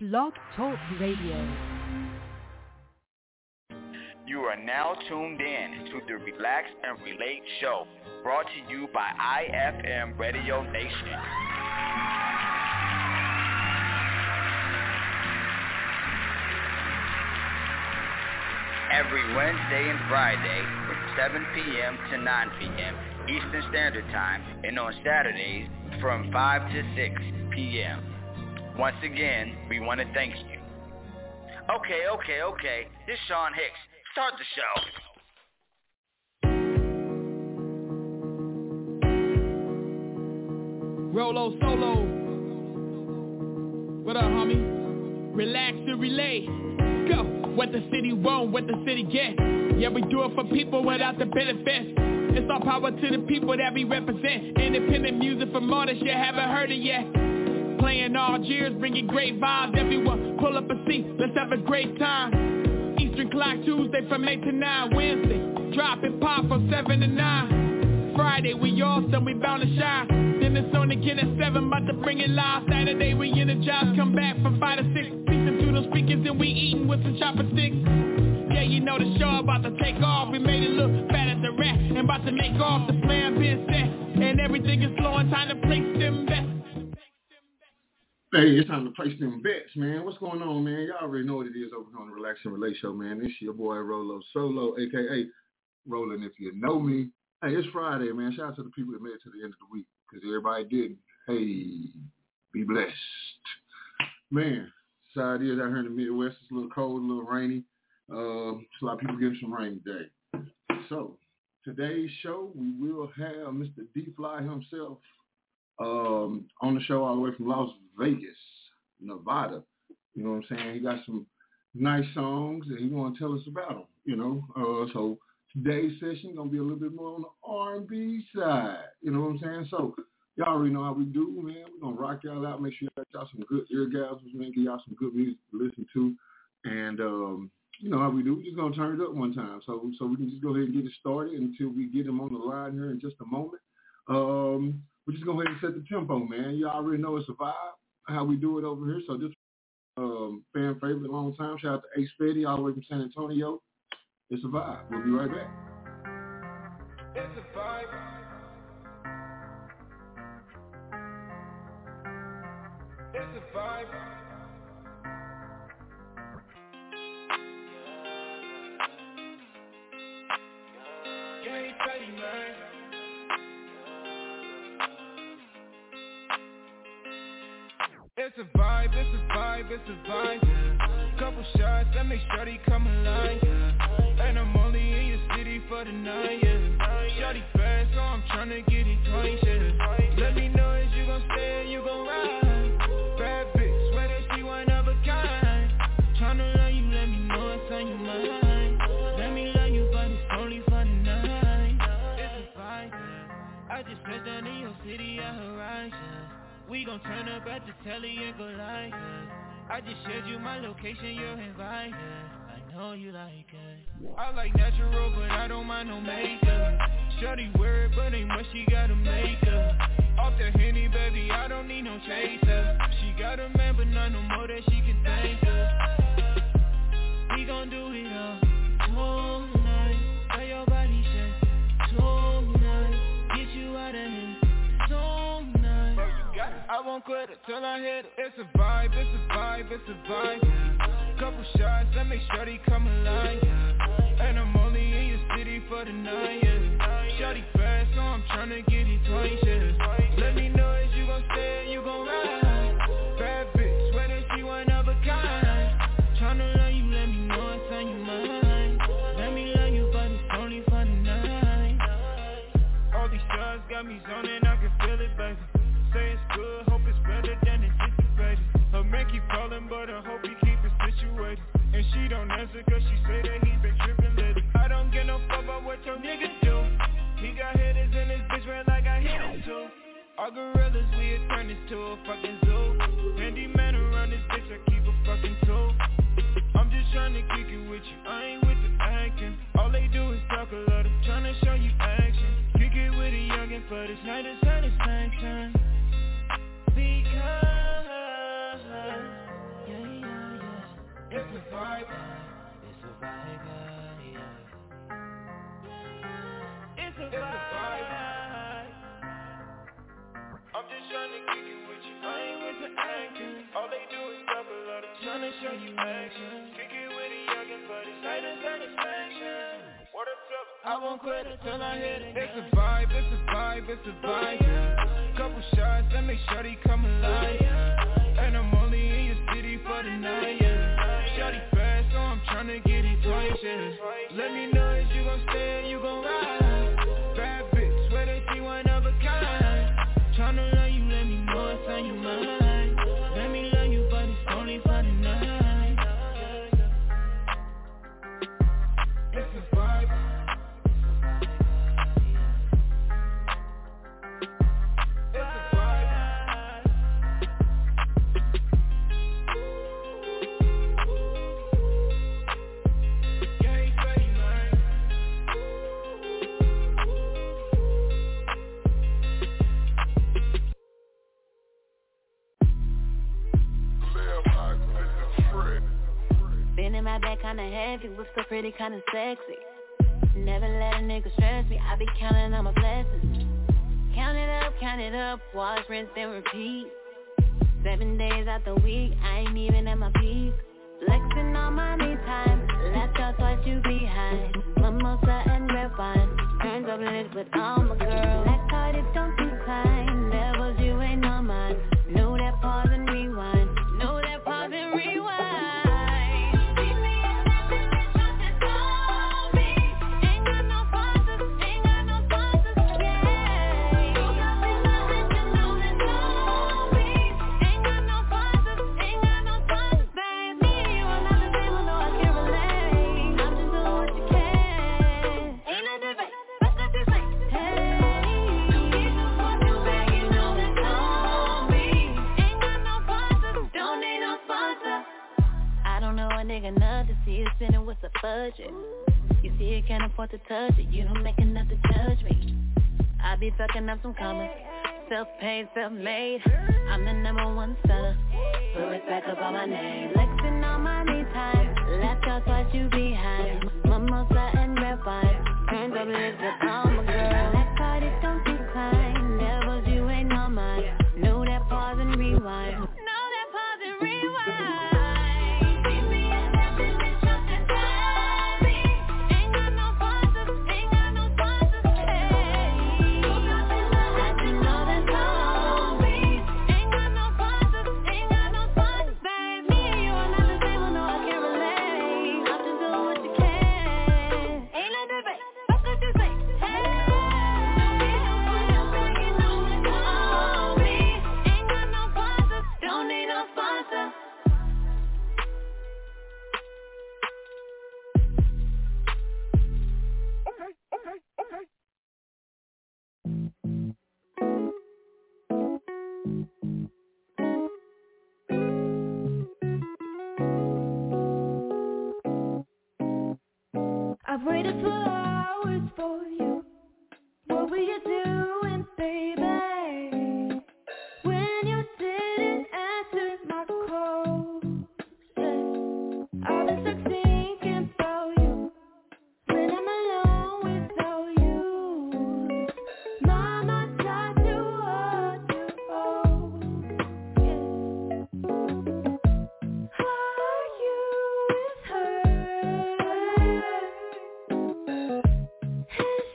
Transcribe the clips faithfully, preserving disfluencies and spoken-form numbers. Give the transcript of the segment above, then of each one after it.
Blog Talk Radio. You are now tuned in to the Relax and Relate show, brought to you by I F M Radio Nation. Every Wednesday and Friday from seven p.m. to nine p.m. Eastern Standard Time, and on Saturdays from five to six p.m. Once again, we want to thank you. Okay, okay, okay. This is Sean Hicks. Start the show. Rolo Solo. What up, homie? Relax and relay. Go. What the city want, what the city get. Yeah, we do it for people without the benefits. It's all power to the people that we represent. Independent music from artists you haven't heard it yet. Playing all years, bringing great vibes. Everyone pull up a seat, let's have a great time. Eastern Clock Tuesday from eight to nine. Wednesday, drop and pop from seven to nine. Friday, we awesome, we bound to shine. Then it's on again at seven, about to bring it live. Saturday, we energize, come back from five to six. Listen to those speakers and we eating with some chopper sticks. Yeah, you know the show about to take off. We made it look fat as a rat and about to make off. The plan been set and everything is flowing. Time to place them bets. Hey, it's time to place them bets, man. What's going on, man? Y'all already know what it is over on the Relax and Relate show, man. This your boy Rolo Solo, a k a. Rollin' if you know me. Hey, it's Friday, man. Shout out to the people that made it to the end of the week, because everybody didn't. Hey, be blessed. Man, side is out here in the Midwest. It's a little cold, a little rainy. Uh, a lot of people getting some rain today. So, today's show, we will have Mister D-Fly himself um, on the show all the way from Las Vegas, Nevada. You know what I'm saying? He got some nice songs, and he's going to tell us about them, you know. Uh, so, today's session going to be a little bit more on the R and B side. You know what I'm saying? So, y'all already know how we do, man. We're going to rock y'all out, make sure y'all got y'all some good eargasms, man. Give y'all some good music to listen to. And, um, you know how we do. We're just going to turn it up one time. So so we can just go ahead and get it started until we get him on the line here in just a moment. Um, we're just going to go ahead and set the tempo, man. You already know it's a vibe, how we do it over here. So this um, fan favorite, long time. Shout out to Ace Fetty all the way from San Antonio. It's a vibe. We'll be right back. It's a vibe. It's a vibe. It's a vibe, it's a vibe, it's a vibe, yeah. Couple shots, that make shawty come alive, yeah. And I'm only in your city for the night, yeah. Shawty fast, so I'm tryna get it twice, yeah. Let me know if you gon' stay or you gon' ride. Bad bitch, swear that she one of a kind. Tryna love you, let me know it's on your mind. Let me love you, but it's only for the night. It's a vibe, yeah. I just touched down in your city, at Horizon. We gon' turn up at the telly and go live, yeah. I just shared you my location, you're invited. I know you like it. I like natural, but I don't mind no makeup. Shorty wear it, but ain't much she gotta make up. Off the Henny, baby, I don't need no chaser. She got a man, but not no more that she can think of. We gon' do it all tonight. Let your body shake tonight. Get you out of here tonight. I won't quit it till I hit it. It's a vibe, it's a vibe, it's a vibe, yeah. Couple shots, that make shawty come alive, yeah. And I'm only in your city for the night, yeah. Shawty fast, so I'm tryna get it twice, yeah. Let me know if you gon' stay or you gon' ride. Bad bitch, swear that she one of a kind. Tryna love you, let me know it's on your mind. Let me love you, but it's only for the night. All these shots got me zoning, I can feel it, baby. Say it's good, hope it's better than anticipated. Her man keep calling, but I hope he keep it situated. And she don't answer cause she say that he been tripping lately. I don't get no fuck about what your nigga do. He got hitters in his bitch ran like I hit him too. All gorillas, we had turned this to a fucking zoo. Handy man around this bitch, I keep a fucking tool. I'm just trying to kick it with you, I ain't with the acting. All they do is talk a lot, I'm trying to show you action. Kick it with a youngin' for this night of satisfaction. Because, yeah, vibe, it's a vibe, yeah. It's a vibe. I'm just tryna kick it with you, I ain't with the acting. All they do is double up, tryna show you action. Kick it with a youngin', but it's night and satisfaction. What a trouble, I won't quit until I hit it. It's a vibe, it's a vibe, it's a vibe, yeah. Couple shots, that make shawty come alive, yeah. And I'm only in your city for the night, yeah. Shawty fast, so I'm tryna get it twice, yeah. Let me know if you gon' stay and you gon' ride. Bad bitch, swear that she one of a kind. Tryna love you, let me know it's on your mind. Let me love you, but it's only for the night. It's a vibe. It's a vibe. Yeah, he say, man. Been in my back kinda heavy, whip so pretty kinda sexy. Never let a nigga stress me, I be counting on my blessings. Count it up, count it up, wash, rinse, and repeat. Seven days out the week, I ain't even at my peak. Flexing on my me time, left out twice you behind. Mimosa and red wine, turns up lit with all my girls. Black card, it don't decline, levels you ain't on mine. Know that pause and rewind, know that pause and rewind. Nigga, nothing, see you spinning with a budget. You see you can't afford to touch it, you don't make enough to judge me. I be fucking up some commas, self-paid, self-made. I'm the number one seller, put respect up on my name. Flexing on my me time, left out twice you behind. Mimosa and red wine, turns up lit with all my girls. That card, it don't decline, devils you ain't on mine. Know that pause and rewind, know that pause and rewind. I've waited for hours for you. What were you doing, baby? When you didn't answer my call, yeah. I've been stuck thinking about you. When I'm alone without you, my mind tries to hold you all, yeah. Are you with her? Is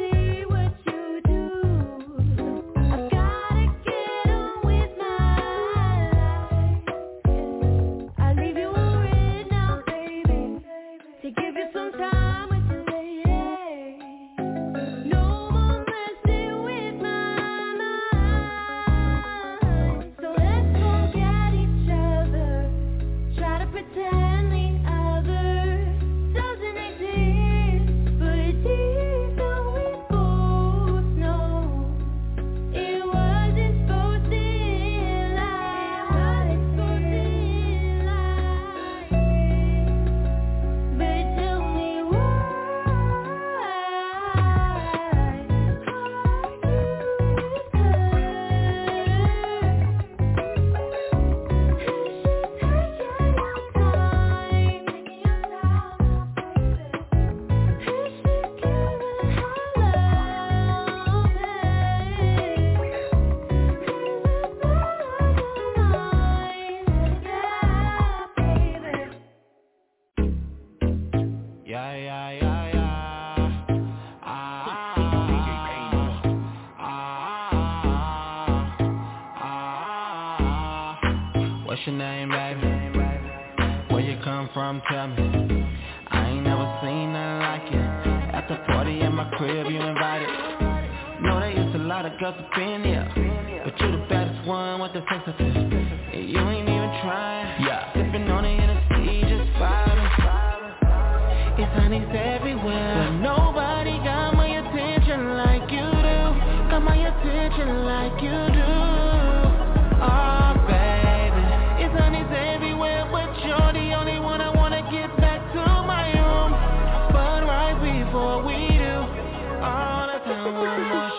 What's your name, baby? Where you come from, tell me. I ain't never seen nothing like it. At the party at my crib, you invited. Know there is a lot of girls up in here, but you the baddest one with the sensitive. And you ain't even trying. Yeah. Sipping on the Hennessy, just vibing. It's honeys everywhere, but nobody got my attention like you do. Got my attention like you do. Oh, baby, it's honeys everywhere, but you're the only one I wanna get back to my room. But right before we do, all the time, one more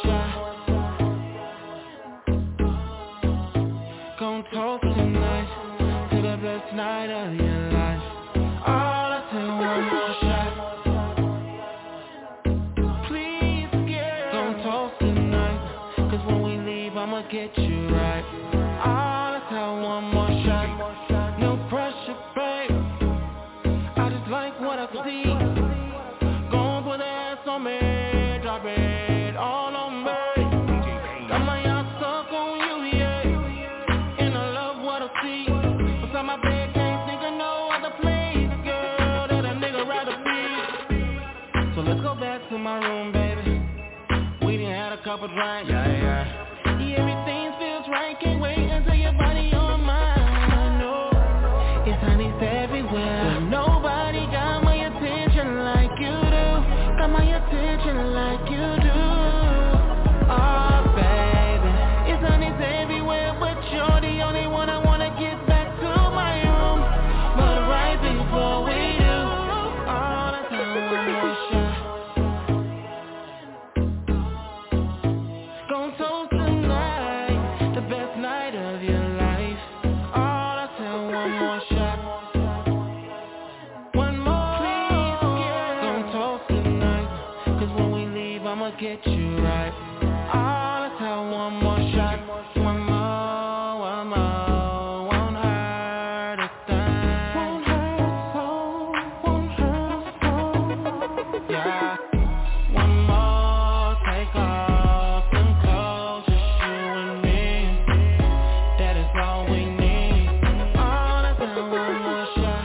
shot. Gon' toast tonight to the best night of your life. All the time, one more shot. Please, girl, gon' toast tonight, 'cause when we leave, I'ma get you right. All the time, one more shot. No pressure, babe. I just like what I see. Gon' put the ass on me, drop it all on me. Got my eyes stuck on you, yeah. And I love what I see. Beside my bed, can't think of no other place, girl, that a nigga rather be. So let's go back to my room, baby. We done had a couple drinks, yeah, yeah. Yeah, everything feels right, can't wait until your body on mine. I know it's honeys everywhere, but nobody got my attention like you do. Got my attention like you do. Oh, baby, it's honeys everywhere, but you're the only one I wanna get back to my room. But right before we do, all the time, one more shot. Gon' toast tonight, the best night of your life. All the time, one more shot. One more, please, girl. Gon' toast tonight, 'cause when we leave, I'ma get you right. All the time, one more shot. One more, one more, won't hurt a thing. Won't hurt a soul, won't hurt a soul. Yeah. One more, take off them clothes, just you and me. That is all we need. All the time, one more shot.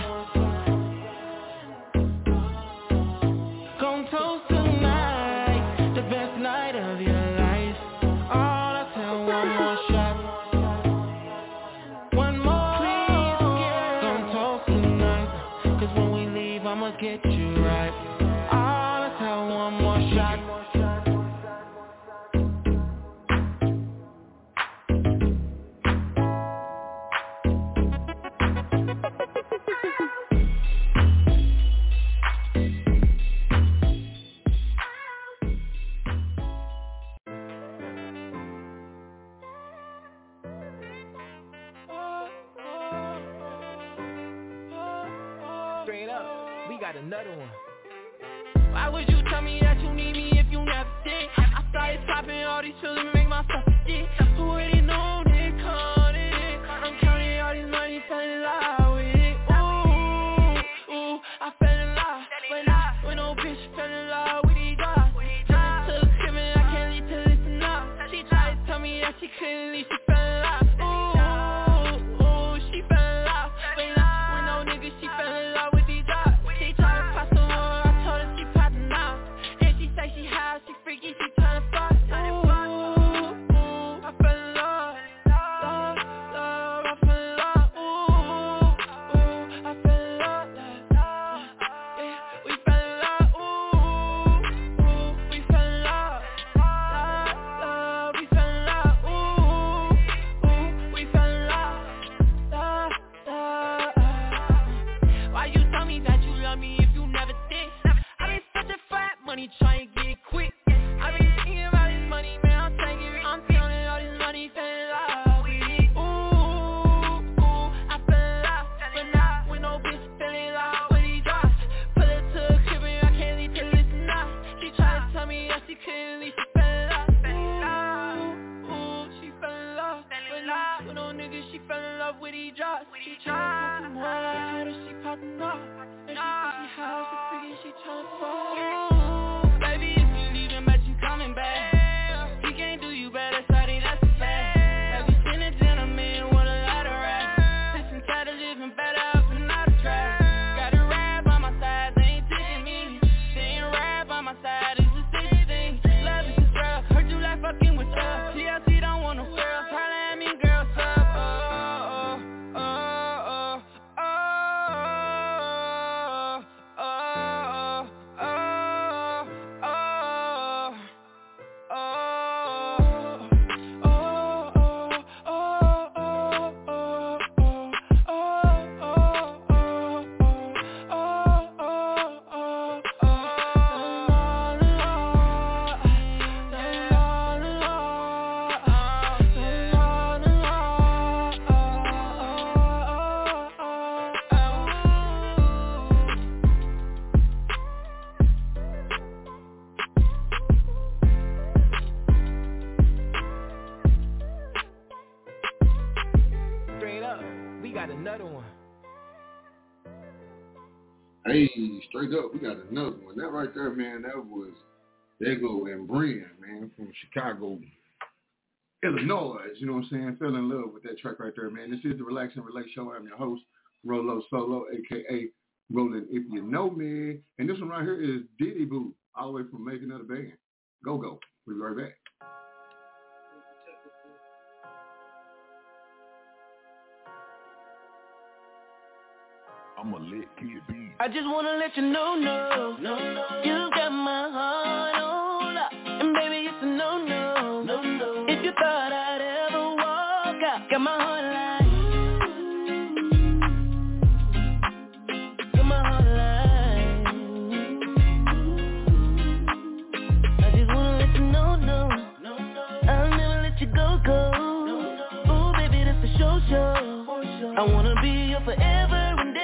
Gon' toast tonight, the best night of your life. All the time, one more shot. One more, please, girl. Gon' toast tonight, 'cause when we leave, I'ma get you right. All the time, one more shot. Straight up, we got another one. Why would you tell me that you need me if you never did? I started popping all these pills and make myself forget. Who already know they caught it? I'm counting all these money, fell in love with it. Ooh, ooh, I fell in love. When I, when no bitch fell in love with these guys. Just to Suddenly she fell in love, fell in love. Ooh, she fell in love, fell in love. With no nigga, she fell in love with each other. She tryna put some water, she poppin' off. And she see how she freakin', she tryna fall. Baby, if you leaving, but you coming back. He can't do you better, sorry, that's a fact. Have you seen a gentleman with a lot of rap? Listen, try to living better up and out of track. Got a rap on my side, they ain't taking me. Saying rap on my side is the same thing. Love is a drug, heard you like fucking with us. T L C don't want no girls, holla at me, girls up. Oh, oh, oh, oh, oh, oh, oh, oh, oh. Straight up, we got another one. Hey, straight up, we got another one. That right there, man, that was Dago and Brian, man, from Chicago, Illinois. You know what I'm saying? Fell in love with that track right there, man. This is the Relax and Relate Show. I'm your host, Rolo Solo, a k a. Rollin' If You Know Me. And this one right here is Diddy Boo, all the way from Making of the Band. Go, go. We'll be right back. I'm a lit kid beat. I just wanna let you know, no, no, no. You got my heart on lock, and baby, it's a no, no, no, no. If you thought I'd ever walk out, got my heart like, got my heart like. I just wanna let you know, no, no, no. I'll never let you go, go. Ooh, baby, that's a show, show. I wanna be your forever.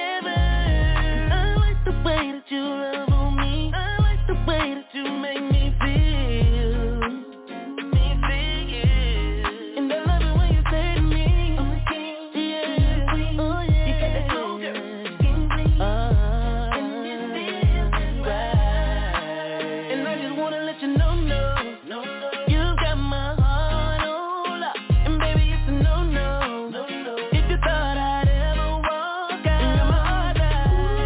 You love on me. I like the way that you make me feel. Me feel. And I love it when you say to me, I'm the king, yeah, queen. Oh yeah, you got that glow, girl. King, queen. Uh, and it feels right. And I just wanna let you know, no, no, no. You got my heart on lock, and baby it's a no, no, no, no. If you thought I'd ever walk out, you got my heart right.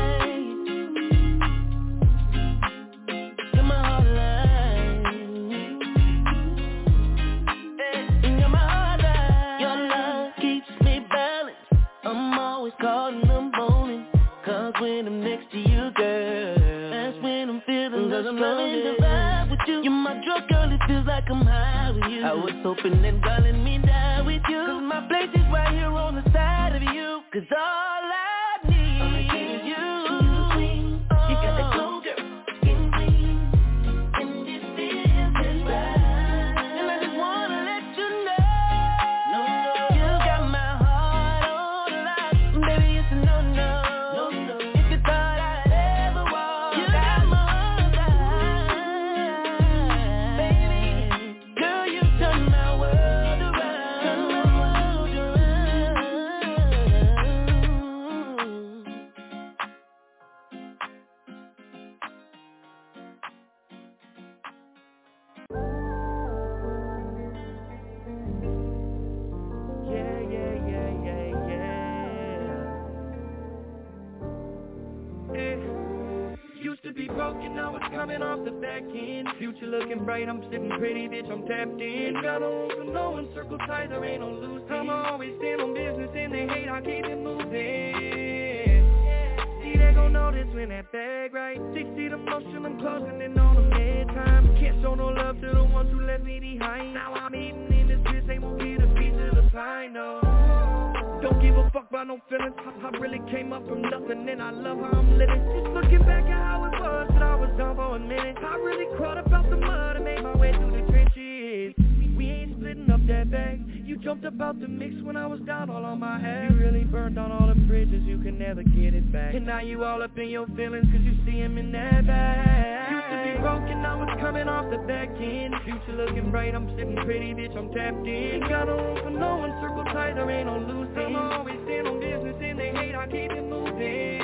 I'm high with you. I was hoping that God let me die with you. Cause my place is right here on the side of you. Cause all I need is you. You got that glow, girl. Skin clean. And this feels just right. And I just wanna let you know, no, no. You got my heart on lock. Baby, it's a no, no, no, no. If you thought I'd ever walk, you got my heart right. Baby, girl, you turn my world around. Turn my world around. Yeah, yeah, yeah, yeah, yeah. Eh. Used to be broken, now it's coming off the back end. Future looking bright, I'm sitting pretty, bitch, I'm tapped in. Got no room for no one, circle tight, there ain't no loose. I'ma always stand on business, and they hate, I keep it moving. See, they gon' notice when that bag right. Six feet of motion, I'm closing in on them mid time. Can't show no love to the ones who left me behind. Now I'm eating in this bitch, they won't get a piece of the pie, no. Don't give a fuck about no feelings. I, I really came up from nothing, and I love how I'm living. Just looking back at how it was, but I was down for a minute. I really crawled up out the mud and made my way through the trenches. We ain't splitting up that bag. You jumped up out the mix when I was down all on my ass. You really burned down all the bridges, you can never get it back. And now you all up in your feelings, cause you see him in that bag. Used to be been broken, now it's coming off the back end. Future looking bright, I'm sitting pretty, bitch, I'm tapped in. Ain't got no room for no one, circle tight, there ain't no loose ends. I'ma always stand on business and they hate, I keep it moving.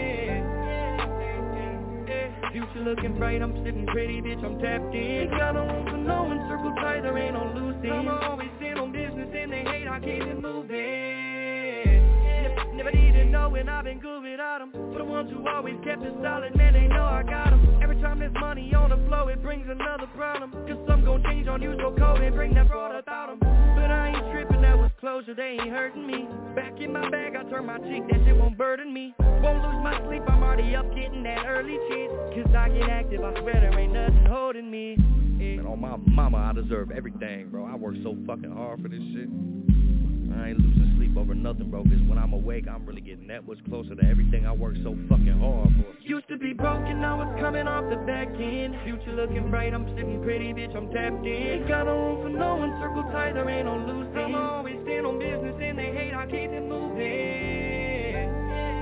Future looking bright, I'm sitting pretty, bitch, I'm tapped in. Ain't got no room for no one, circle tight, there ain't no loose ends. I'ma always stand on business and they hate, I keep it moving. Never needed no and I've been good without them. For the ones who always kept it solid, man, they know I got them. Every time there's money on the flow, it brings another problem. Cause some gon' change on you so cold and bring that fraud without them. But I ain't tripping, that was closure, they ain't hurting me. Back in my bag, I turn my cheek, that shit won't burden me. Won't lose my sleep, I'm already up getting that early shit. Cause I get active, I swear there ain't nothing holding me. Man, on my mama, I deserve everything, bro. I work so fucking hard for this shit. I ain't losing sleep over nothing, bro, cause when I'm awake, I'm really getting that much closer to everything I work so fucking hard for. Used to be broken, now it's coming off the back end. Future looking bright, I'm sitting pretty, bitch, I'm tapped in. Ain't got no room for no one, circle tight, there ain't no loose ends. I'ma always stand on business and they hate, I keep it moving.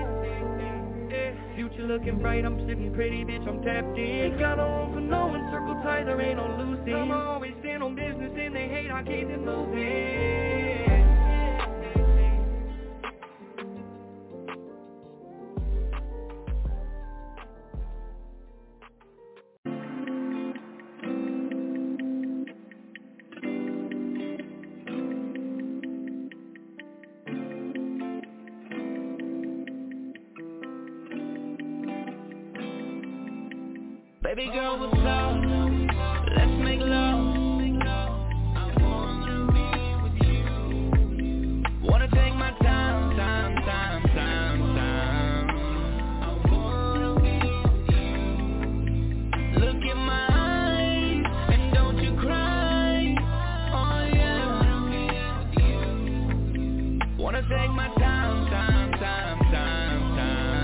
Future looking bright, I'm sitting pretty, bitch, I'm tapped in. Ain't got no room for no one, circle tight, there ain't no loose ends. I'ma always stand on business and they hate, I keep it moving. Baby girl, what's up? Let's make love. I wanna be with you. Wanna take my time, time, time, time, time. I wanna be with you. Look in my eyes and don't you cry. Oh yeah, I wanna be with you. Wanna take my time, time, time, time, time.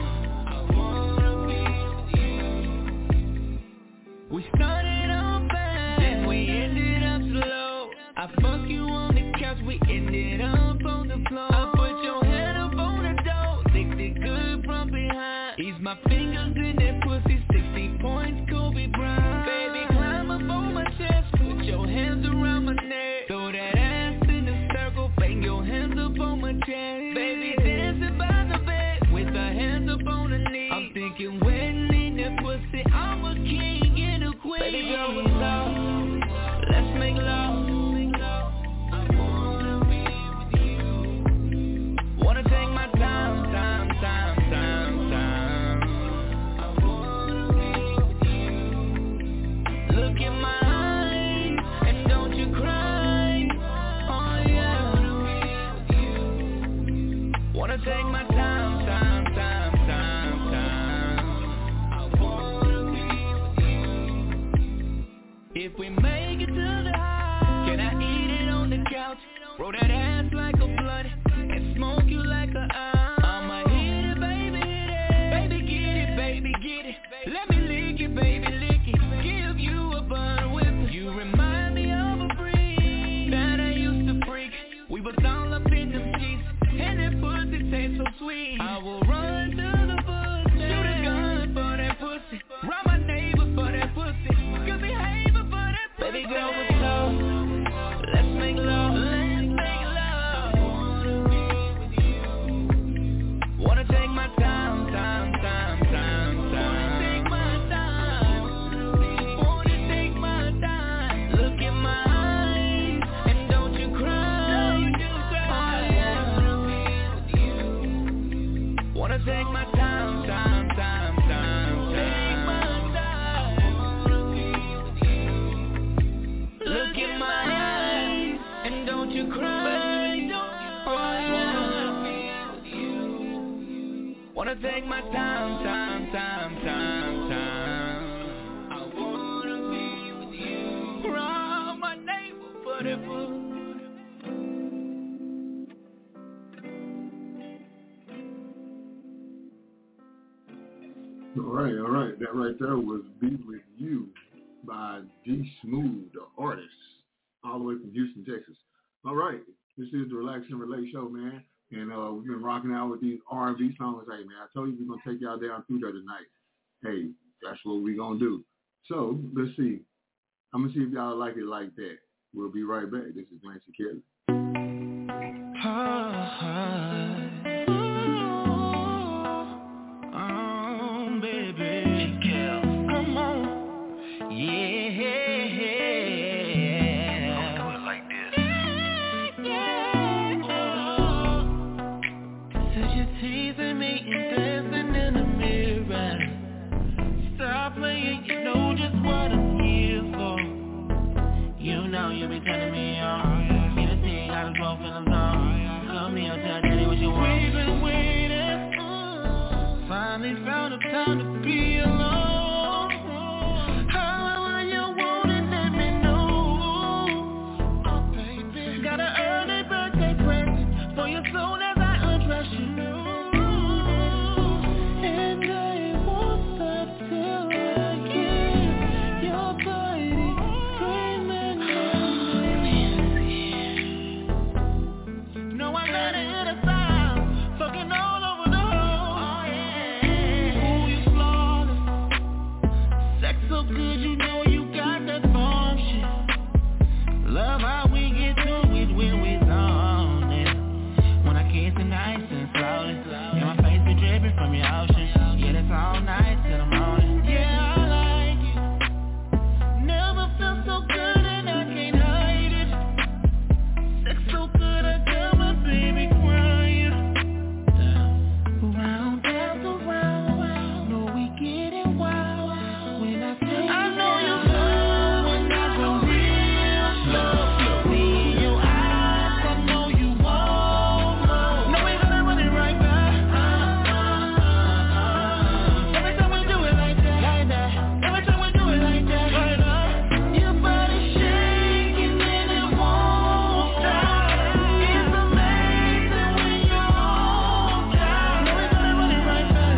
We started off fast, then we ended up slow. I fuck you on the couch, we ended up on the floor. I put your head up on the door, licked it good from behind. Ease my fingers in that pussy, sixty points, Kobe Bryant. Baby, climb up on my chest, put your hands around my neck. Throw that ass in a circle, bang your hands up on my chest. Baby, dancing by the bed, with her hands up on her knees. I'm thinking when in that pussy, I'm a king. Baby girl, what's up? Let's make love. I wanna be with you. Wanna take my time, time, time, time, time. I wanna be with you. Look in my eyes and don't you cry. Oh yeah, I wanna be with you. Wanna take my time, time, time, time, time. I wanna be. If we make it to the house, can I eat it on the couch? Roll that ass like a blunt and smoke you like a ounce. I'ma hit it, baby, hit it. Baby, get it, baby, get it. Let me lick it, baby, lick it. Give you a bun whip. You remind me of a freak that I used to freak. We was all up in them sheets, and that pussy tastes so sweet. I will run to the bush, shoot a gun for that pussy. Rob my neighbor for that pussy. Good behavior. Baby girl, what's up? Let's make love. Let's make love. I wanna be with you. Wanna take my time, time, time, time, time. Wanna take my time. Wanna take my time. Look in my eyes and don't you cry. Don't you cry. Oh, yeah. Wanna be with you. Wanna take my time, time, time, time, time. Look in my eyes and don't you cry. Oh, I wanna be with you. Wanna take my time, time, time, time, time. I wanna be with you. Rob my neighbor for the food. All right, all right. That right there was Be With You by D Smooth, the artist, all the way from Houston, Texas. All right, this is the Relax and Relate show, man, and uh, we've been rocking out with these R and B songs. Hey, man, I told you we're going to take y'all down through there tonight. Hey, that's what we're going to do. So, let's see. I'm going to see if y'all like it like that. We'll be right back. This is Nancy Kelly. Oh, baby. Come on. Yeah. You be turning me on. You the thing I was broke feeling gone. Come me and tell daddy what you want. We've been waiting. Finally found a time to be alone. However you want it, let me know. Oh baby, got an early birthday present for you soon as I undress you. And I won't stop till I get your body screaming. Good, you know you got that bomb shit. Love how we get to it when we're on it. When I kiss it nice and slowly, and my face be dripping from your ocean. Yeah, that's all night till the morning. Yeah, I like it. Never felt so good and I can't hide it. Sex so good I got my baby crying. Down, round after round, know we getting wild. I know you love when I go real slow. See in your eyes, I know you want more. No, we gonna run it right back. Every time we do it like that, like that. Every time we do it like that, like that. Your body shaking and it won't stop. It's amazing when you're on top. No, we gonna run it right back.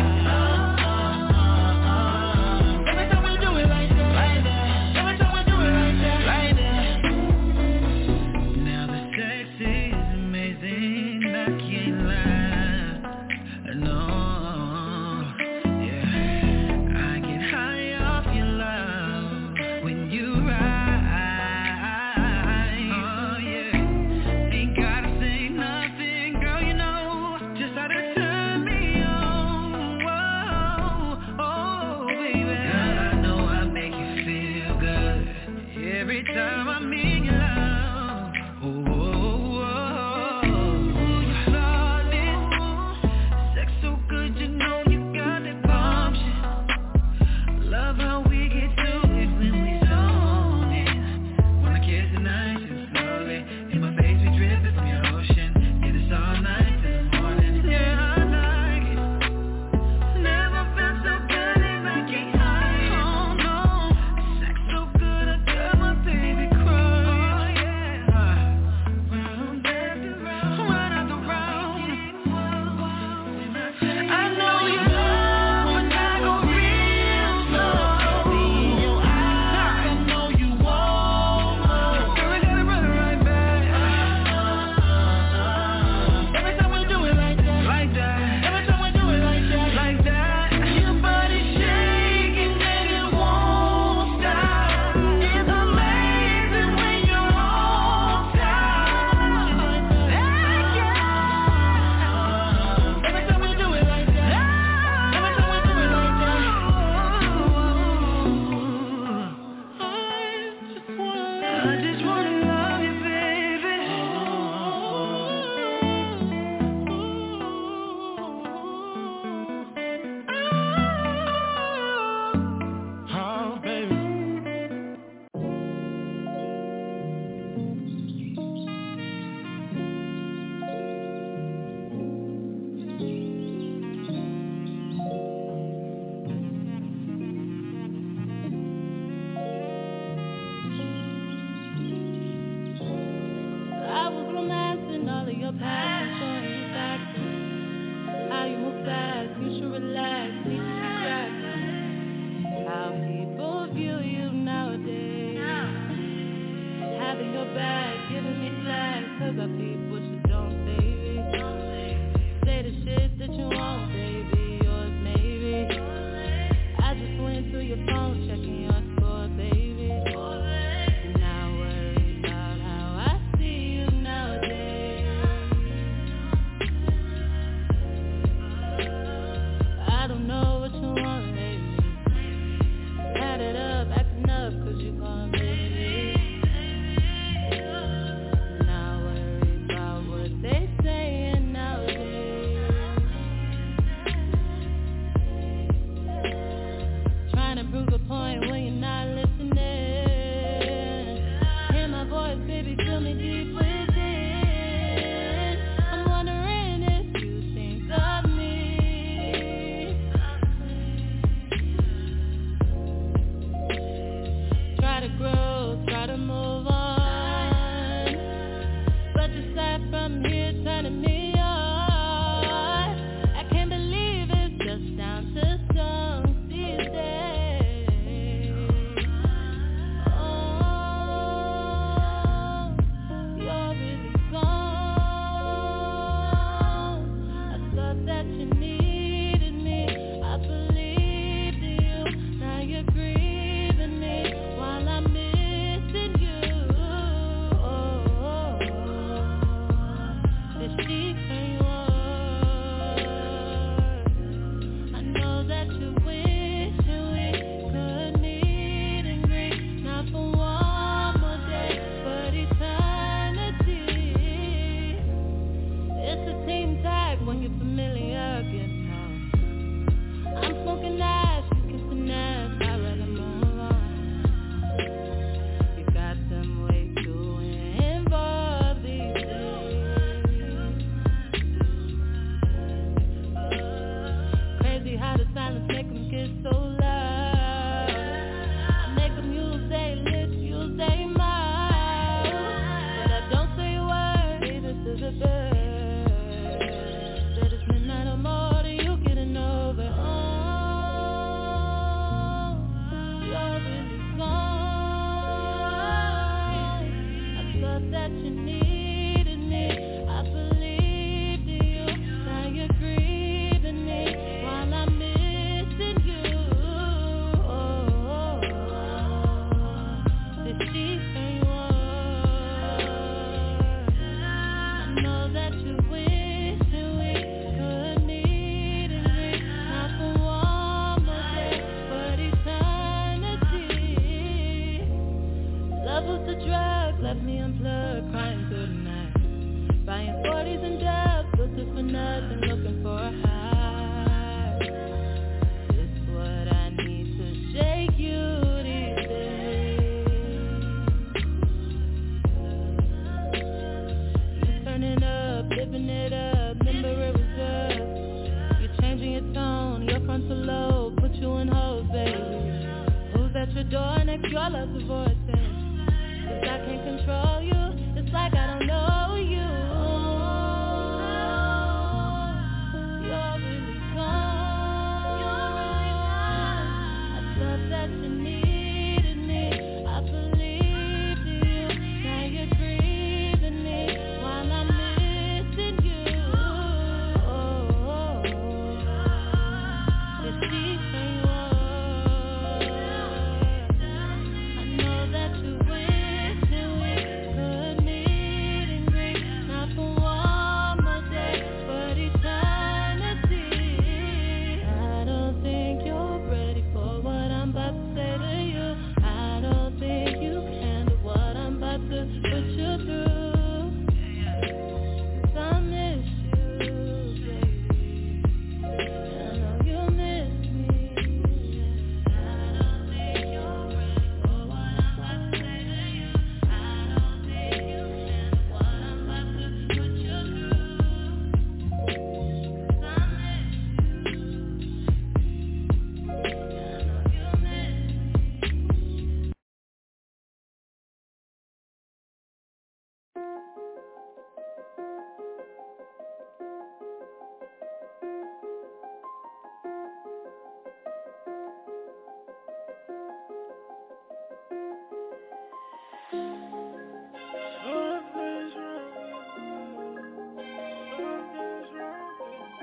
Every time we do it like that. Like that. Every time we do it like that. Like that. Now the sex is amazing, I can't lie. No, yeah. I get high off your love when you ride. Oh yeah. Ain't gotta say nothing, girl, you know just how to turn me on. Whoa, oh baby. Girl, I know I make you feel good every time I'm in your love. Oh, oh, oh, oh. You flawless. Sex so good, you know you got that bomb shit. Love how we get to it when we zone it. When I kiss it nice and slowly, and my face be dripping from your ocean. Yeah, it's all night till the morning. Yeah, I like it. Never felt so good and I can't hide it. Oh no, sex so good I got my baby crying. Oh yeah, round after round, round after round. I know you love when I go real slow. See in your eyes, I know you want more. Girl, we gotta run it right back. Every time we do it like that, like that. Every time we do it like that, like that. Your body shaking and it won't stop. It's amazing when you're on top. Every time we do it like that, every time we do it like that. I just wanna love you, baby. Oh, baby. I was romancing all of your passion, showing you facts. How you move fast, you should relax, need to distract. How people view you nowadays. Having your back, giving me slack, cause I peep what you don't, baby. Say the shit that you want, baby, yours maybe. I just went through your phone, checking your thought that you needed me. I believed in you. Now you're grieving me while I'm missing you. Oh, did she say you are? I know that you wish that we could meet and meet, not for one more day, but eternity. Love was the drug, left me unplugged, crying through the night. Buying forties and dubs, looking for nothing, looking for a high. It's what I need to shake you these days. You turning up, living it up, remember it was us. You're changing your tone, your frontal lobe, put you in hold, baby. Who's at your door next? Your love's a voice. Cause I can't control you, it's like I don't know you. You're really gone. I thought that you needed me. I believed in you. Now you're grieving me while I'm missing you. Oh, did she say you are? I know that you wish that we could meet and greet, not for one more day, but eternity. I don't think you're ready for what I'm about to say to you. I don't think you can do what I'm about to put you through. 'Cause I miss you, baby. I know you miss me. I don't think you're ready for what I'm about to say to you. I don't think you can do what I'm about to put you through. 'Cause I miss you. I know you miss me. Something's wrong. Something's wrong.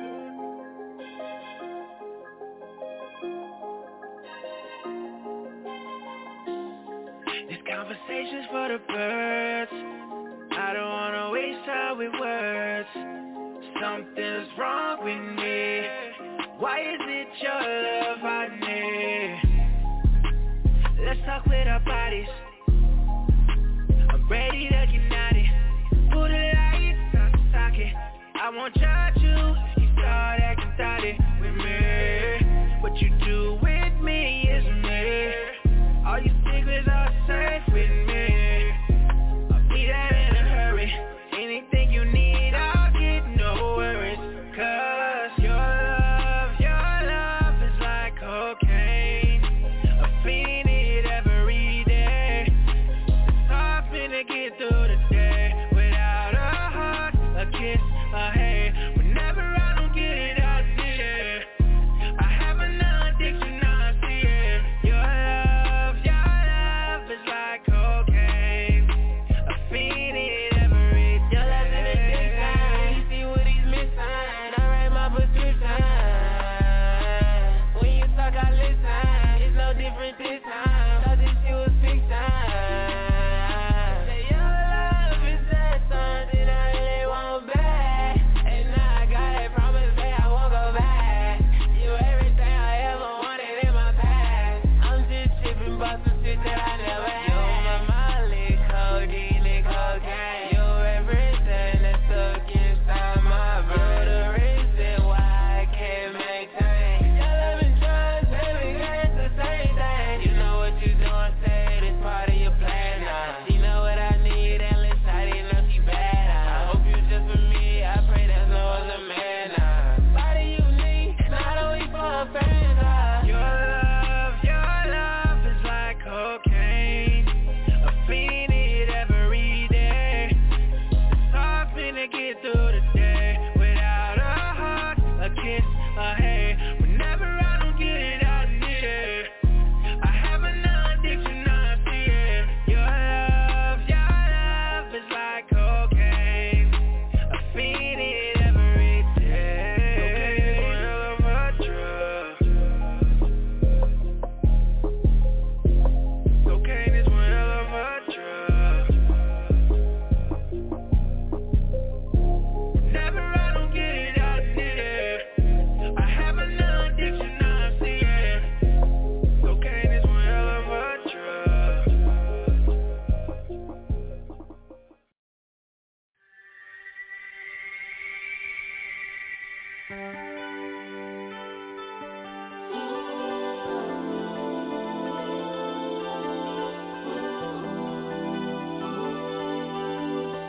This conversation's for the birds. I don't wanna waste time with words. Something's wrong with me. Why is it your love I need? Let's talk with our bodies. I'm ready to get naughty. Put the lights on the socket. I won't judge you if you start acting thotty with me. What you do with me is me. All your secrets are safe with me. I'll be there in a hurry. Anything you need, I'll get, no worries. 'Cause your love, your love is like cocaine. I fiend it every day.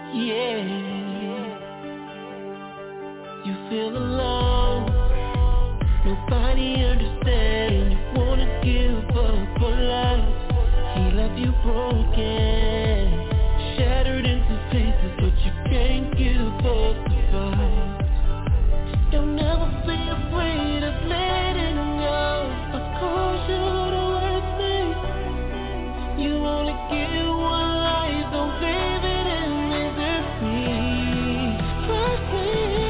Yeah, you feel alone. Nobody understands. You wanna give up for life. He left you broken, shattered into pieces, but you can't give up the fight. You'll never be afraid of letting go. Of course you're the worst thing. You only get one life, don't live it in misery. Trust me.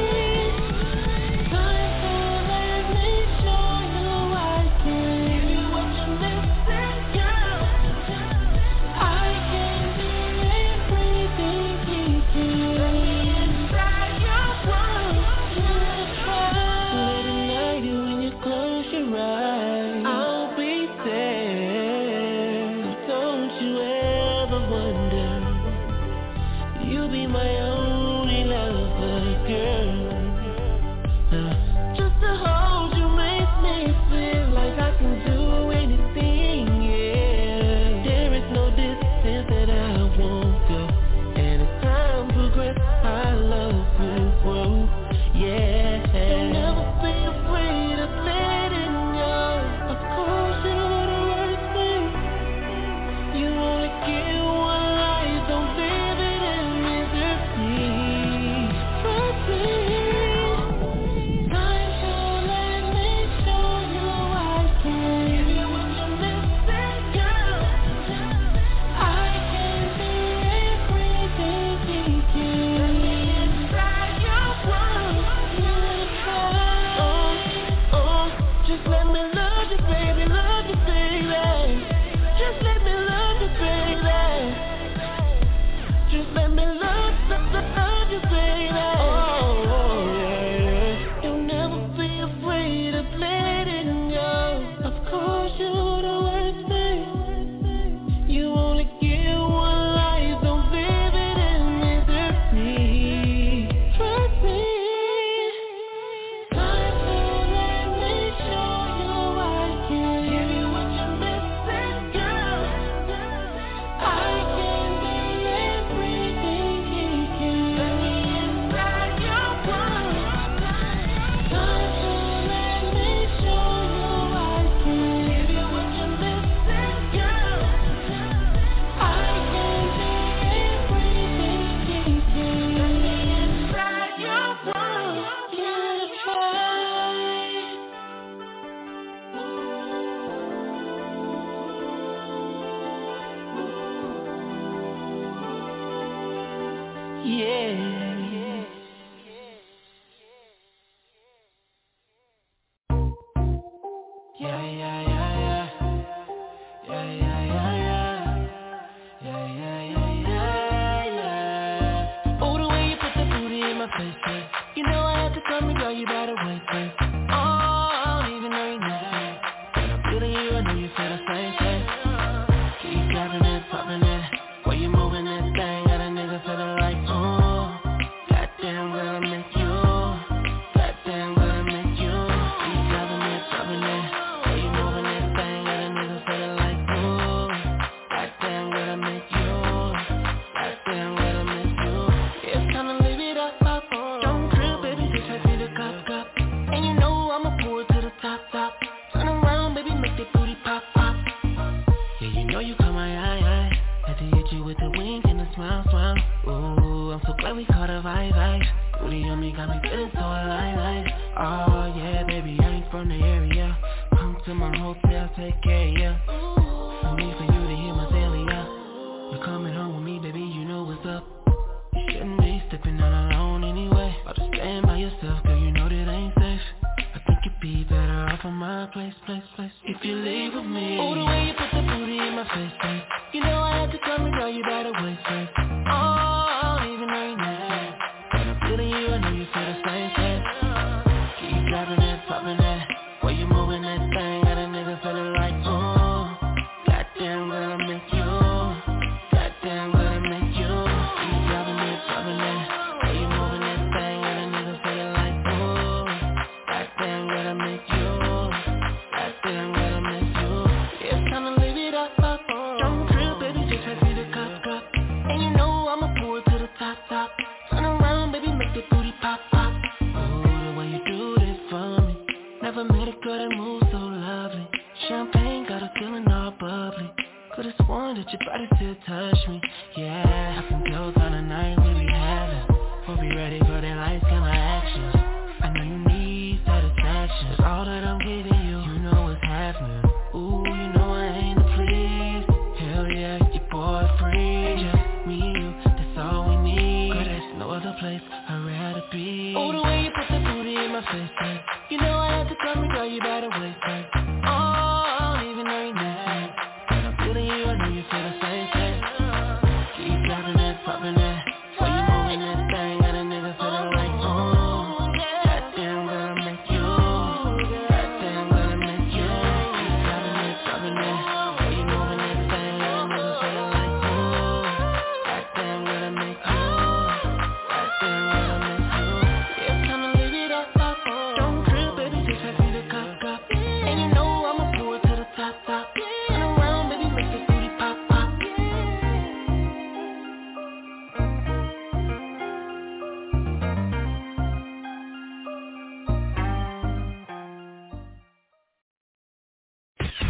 Time to let me show you I can give you what you're missing, girl. I can be everything you can. Inside your world, late at night when you close your eyes, I'll be there. Don't you ever wonder, you'll be my only lover, girl. Uh, just to hold you makes me feel like I can do anything, yeah. There is no distance that I won't go, and as time progresses, our love will grow, yeah. You'll never be afraid of letting go. Of course you're the worst thing. You only get one life, don't live it in misery. Trust me. Time to let me show you I can give you what you're missing, girl. I can be everything you can. Inside your world, oh, oh, just let me love you, baby, love you, baby. Just let me love you, baby. Just let me love, love, love you, baby. Oh, yeah. You'll never be afraid of letting go. Of course you're the worst thing. You only get one life, don't live it in misery. Trust me. Time to let me show you I can give you what you're missing, girl. I can be everything you can. Let me inside your world. Time to let me show you I can give you what you're missing, girl. I can be everything you can. Let me inside your world. Yeah, try. Yeah. Yeah, yeah, yeah, yeah. Yeah, yeah, yeah, yeah. Yeah, yeah, yeah, yeah, yeah. Oh, the way you put the booty in my face, yeah. You know I had to come and girl, you better wait, wait. Oh, I don't even know your name. When I'm feeling you, I know you feel the same thing. Keep grabbing it, popping it. While you moving that thing, got a nigga feeling like, oh, goddamn, girl, I miss you. Goddamn, girl, I miss you. Keep grabbing it, popping it. While you moving that thing, got a nigga feeling like, oh, goddamn, girl, I miss you. Goddamn, girl, I miss you. It's time to live it up, up. Don't trip, baby, just like me the cup, cup. And you know I'ma pour it to the top, top. Turn around, baby, make that booty pop, pop. Yeah, you know you caught my eye, eye. Had to hit you with the wink and the smile, smile. Ooh, I'm so glad we caught a vibe, vibe. Booty on me got me feeling so alive, alive. Oh yeah, baby, I ain't from the area. Come to my hotel, take care of ya. No need for you to hear my daily, yeah. You're coming home with me, baby, you know what's up. You shouldn't be stepping out alone anyway. I'll just stand by yourself, girl, you know that ain't safe. I think you'd be better off on my place, place, place. If you leave with me. Oh, the way you put the booty in my face, face. You know I had to come and girl, you better wait, wait. Oh, I don't even know your name. When I'm feeling you, I know you feel the same thing. Keep grabbing it, popping it. While you moving that thing, got a nigga feeling like, oh, goddamn,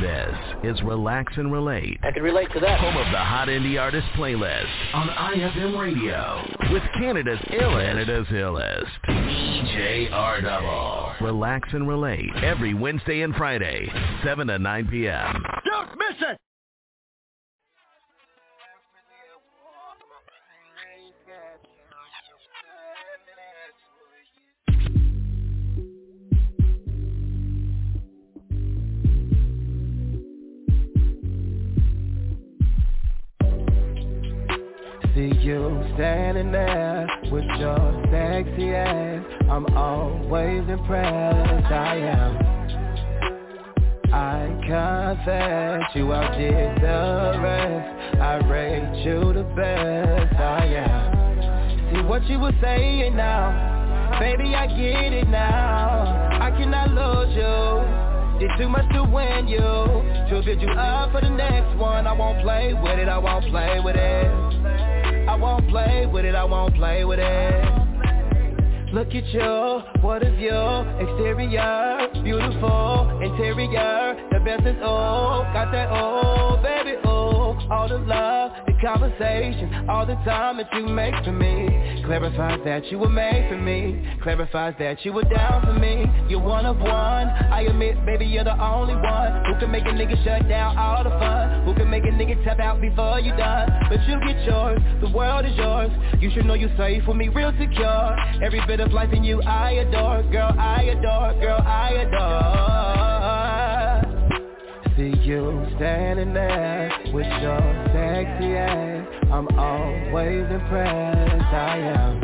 This is Relax and Relate. I can relate to that. Home of the Hot Indie Artist playlist on I F M Radio with Canada's illest, Canada's illest, D J R Double. Relax and Relate every Wednesday and Friday, seven to nine p.m. Don't miss it! See you standing there with your sexy ass. I'm always impressed, I am. I confess you outdid the rest. I rate you the best, I am. See what you were saying now, baby, I get it now. I cannot lose you, did too much to win you. To build you up for the next one, I won't play with it, I won't play with it. I won't play with it, I won't play with it. Look at you, what is your exterior? Beautiful interior, the best is all. Got that oh, baby, oh. All the love, the conversation, all the time that you make for me. Clarifies that you were made for me. Clarifies that you were down for me. You're one of one, I admit, baby, you're the only one who can make a nigga shut down all the fun, who can make a nigga tap out before you done. But you get yours, the world is yours. You should know you're safe with me, real secure. Every bit of life in you I adore, girl, I adore, girl, I adore. See you standing there with your sexy ass. I'm always impressed, I am.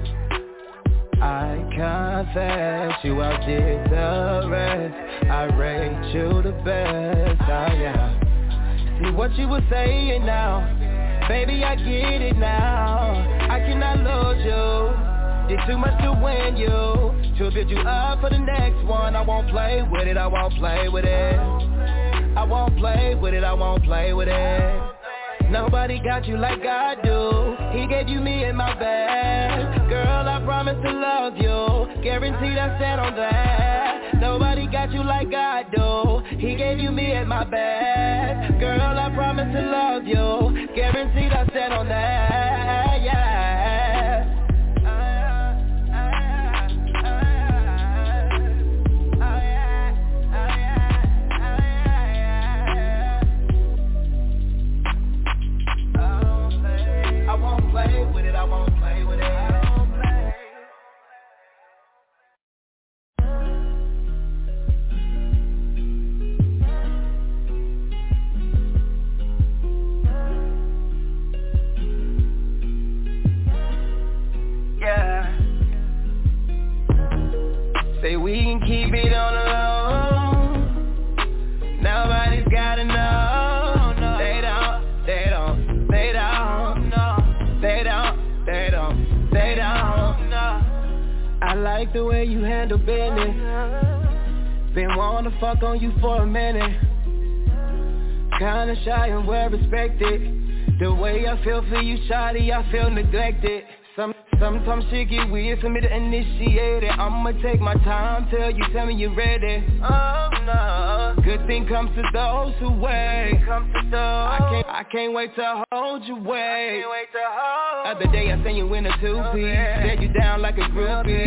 I confess you outdid the rest. I rate you the best, I am. See what you were saying now, baby, I get it now. I cannot lose you, did too much to win you. To build you up for the next one, I won't play with it, I won't play with it. I won't play with it, I won't play with it. Nobody got you like I do. He gave you me in my bed. Girl, I promise to love you. Guaranteed I stand on that. Nobody got you like I do. He gave you me in my bed. Girl, I promise to love you. Guaranteed I stand on that, yeah. Play with it, I won't play with it. I won't play. Yeah. Say we can keep it on the low. Nobody's gotta know. No. They don't, they don't, they don't. They don't, they don't, they don't, no. I like the way you handle business. Been wanting to fuck on you for a minute. Kinda shy and well respected. The way I feel for you, shawty, I feel neglected. Some, sometimes shit get weird for me to initiate it. I'ma take my time till you tell me you're ready. Oh no, good thing comes to those who wait. Comes to those. I can't, I can't wait to hold you wait. I can't wait to hold. Other day I seen you in a two-piece, set you down like a groupie.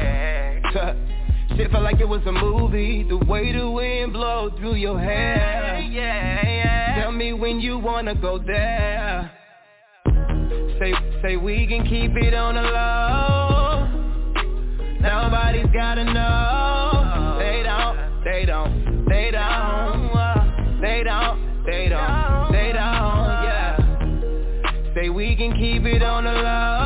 Shit felt like it was a movie. The way the wind blows through your hair. Yeah, yeah. Tell me when you wanna go there. Say, say we can keep it on the low. Nobody's gotta know. They don't, they don't, they don't. They don't, they don't, they don't, yeah. Say we can keep it on the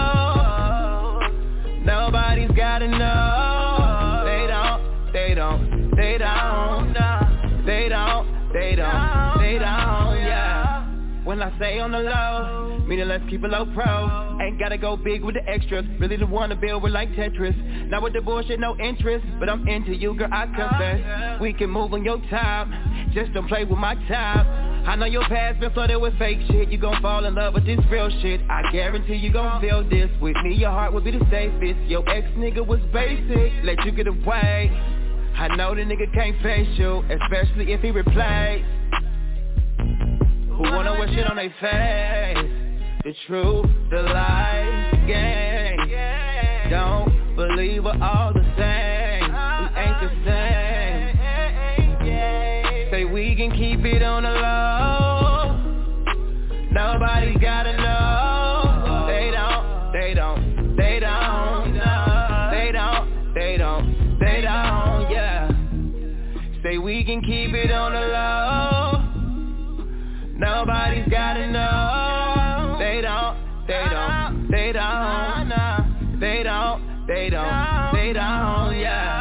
low. Nobody's gotta know. They don't, they don't, they don't. They don't, they don't, they don't, yeah. When I say on the low, meaning let's keep it low pro. Ain't gotta go big with the extras. Really the one to build with like Tetris. Not with the bullshit, no interest. But I'm into you, girl, I confess. We can move on your time. Just don't play with my time. I know your past been flooded with fake shit. You gon' fall in love with this real shit. I guarantee you gon' feel this. With me, your heart will be the safest. Your ex nigga was basic. Let you get away. I know the nigga can't face you, especially if he replace. Who wanna wear shit on their face? The truth, the lies, the game. Don't believe we're all the same. We ain't the same. Say we can keep it on the low. Nobody gotta know. They don't, they don't, they don't, they don't, they don't, they don't, yeah. Say we can keep it on the low. Nobody's gotta know. They don't, they don't, they don't, they don't, they don't, they don't, yeah.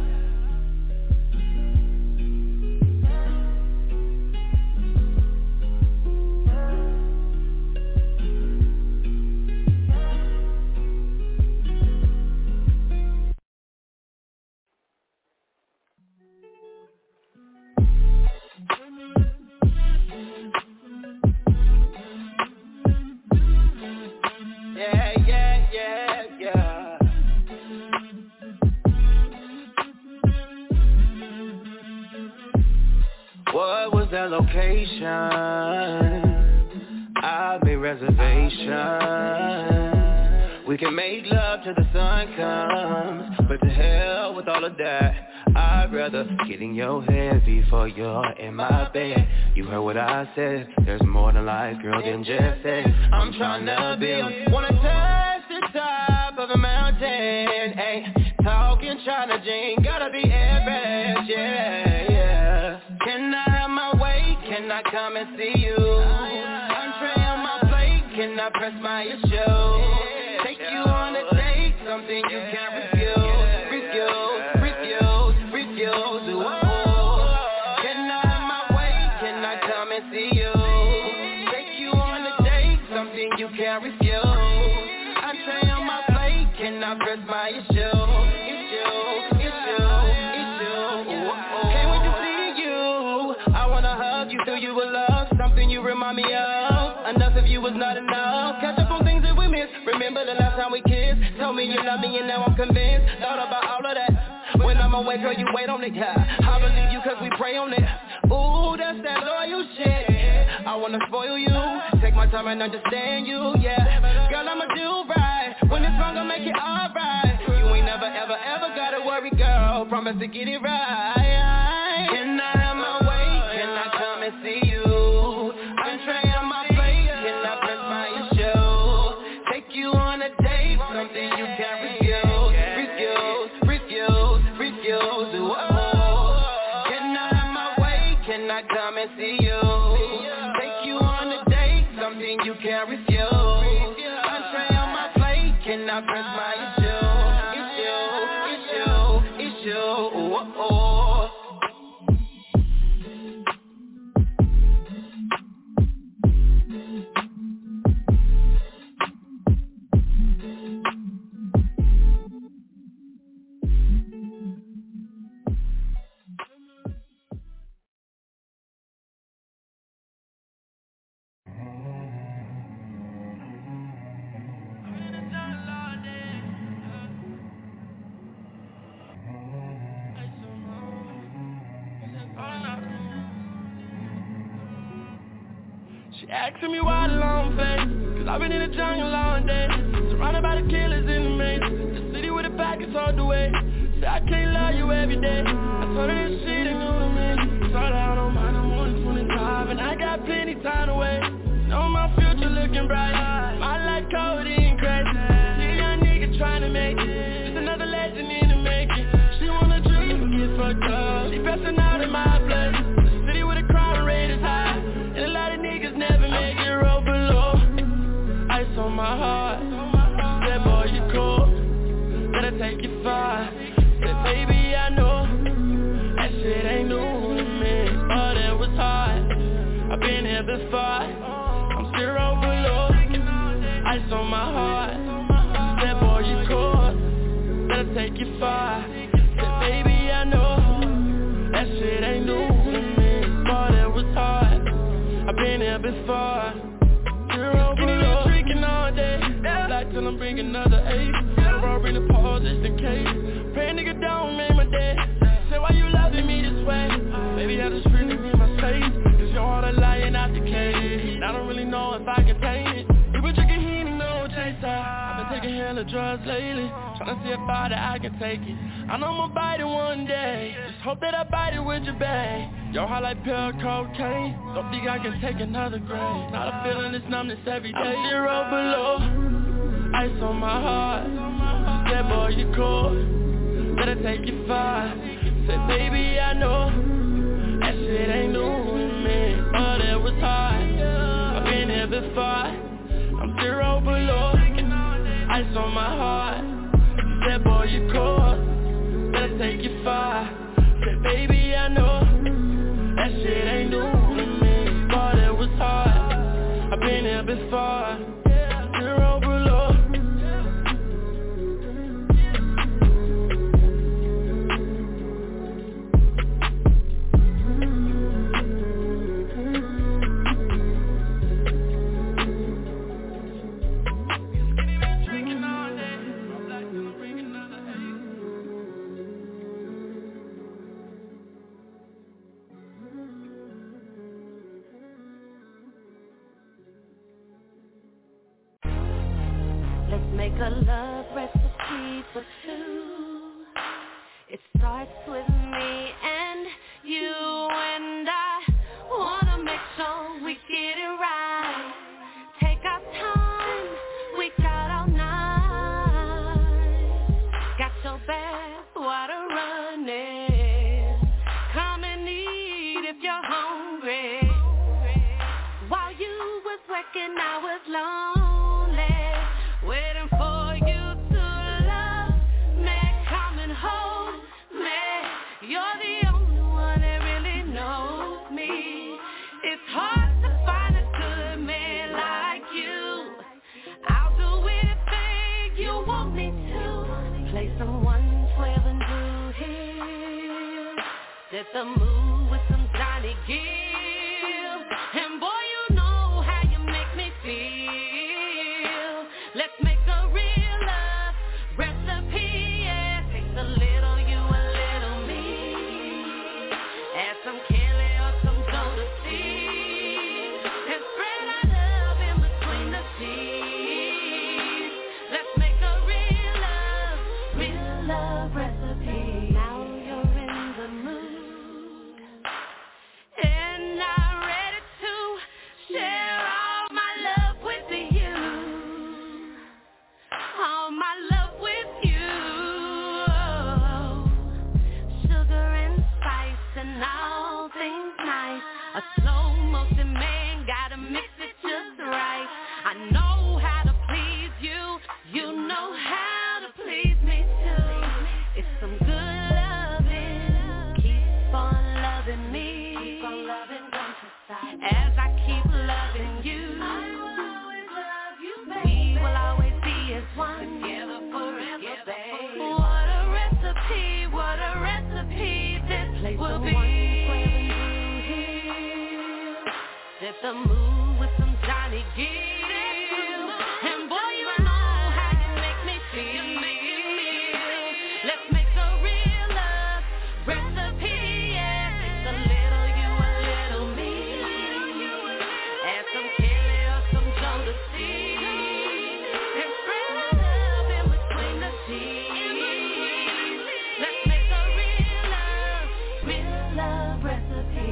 Yeah, yeah, yeah, yeah. What was that location? I made reservations. We can make love till the sun comes, but to hell with all of that. I'd rather get in your head before you're in my bed. You heard what I said, there's more to life, girl, than just sex. I'm trying to build, wanna touch the top of a mountain, ayy. Talking China Jean, gotta be average, yeah, yeah. Can I have my way, can I come and see you? Entree on my plate, can I press my issue? Take you on a date, something you can't refuse. Press my issue, issue, issue, issue. Can't wait to see you. I wanna hug you, fill you with love, something you remind me of. Enough of you was not enough. Catch up on things that we missed. Remember the last time we kissed? Told me you love me and now I'm convinced. Thought about all of that. When I'm away, girl, you wait on it. I believe you cause we pray on it. Ooh, that's that loyal shit. I wanna spoil you, take my time and understand you, yeah. Girl, I'ma do right. When it's wrong, I'll make it alright. You ain't never, ever, ever gotta worry, girl. Promise to get it right. Can I have my way? Can I come and see you? I'm trying on my plate. Can I press my issue? Take you on a date, something you can't refuse. Refuse, refuse, refuse. Whoa. Can I have my way? Can I come and see you? Take you on a date, something you can't refuse. I'm trying on my plate. Can I press my issue? Issue, issue, issue. Whoa. Asking me why the long face, cause I've been in the jungle all day, surrounded by the killers in the maze. The city with the pack is hard to wait. Say I can't love you every day. I told her this shit ain't new to me. Started out on mine, I'm only twenty-five, and I got plenty time to wait. Know my future looking bright, my life cold and crazy. See a young nigga trying to make it, just another legend in the making. She wanna dream and get fucked up, she pressing out in my place. The city with a crime rate is high, and a lot of niggas never make it roll below. Ice on my heart, said boy you cool, gotta take it far. Said baby I know, that shit ain't new to me. But it was hard, I've been here before. I'm still roll below, ice on my heart. Said boy you cool, gotta take it far. Said baby I know, that shit ain't new to me. But it was hard, I've been here before. Skinny nigga drinking all day, black till I'm bringing another eight. Never bring the pause just in case. Pray nigga don't make my day. Say why I've been taking hella drugs lately, tryna see if I that I can take it. I know I'ma bite it one day, just hope that I bite it with your babe. Yo, high like pure cocaine, don't think I can take another grade. Not a feeling this numbness every day. I'm zero below, ice on my heart. She said, boy, you cold, better take your far. Said, baby, I know that shit ain't new to me, but it was hard. I've been here before. I'm zero below, ice on my heart. She said, boy, you cold, better take your far. Said, baby, I know that shit ain't new to me, but it was hard. I've been here before. Zero below. Make a love recipe for two. It starts with me and you, and I wanna make sure we get it right. Take our time, we got all night. Got your bath water running. Come and eat if you're hungry. While you was working, I was lonely, waiting for you to love me. Come and hold me. You're the only one that really knows me. It's hard to find a good man like you. I'll do anything you want me to. Play some one twelve and do here. Set the mood with some Johnny Gill. And boy, you know how you make me feel. Let's make a real love recipe, yeah. Takes a little you, a little me. Add some Kelly or some Jodeci, and spread our love in between the sheets. Let's make a real love, real love recipe. Now you're in the mood, and I'm ready to share all my love with you. All my love with you. Sugar and spice and all things nice. A slow motion man, gotta mix it just right. I know how to please you, you know how to please me too. It's some good loving, keep on loving me. Keep on loving, don't you stop. As I keep loving you, I will always love you, baby. We will always be as one, together forever, babe. What a recipe, what a recipe this place will be. Set the mood with some Johnny Gill. And boy, you know how you make me feel. Let's make a real love recipe, yeah. It's a little you, a little me. Add some Kelly or some Jodeci, and spread our love in between the sheets. Let's make a real love, real love recipe.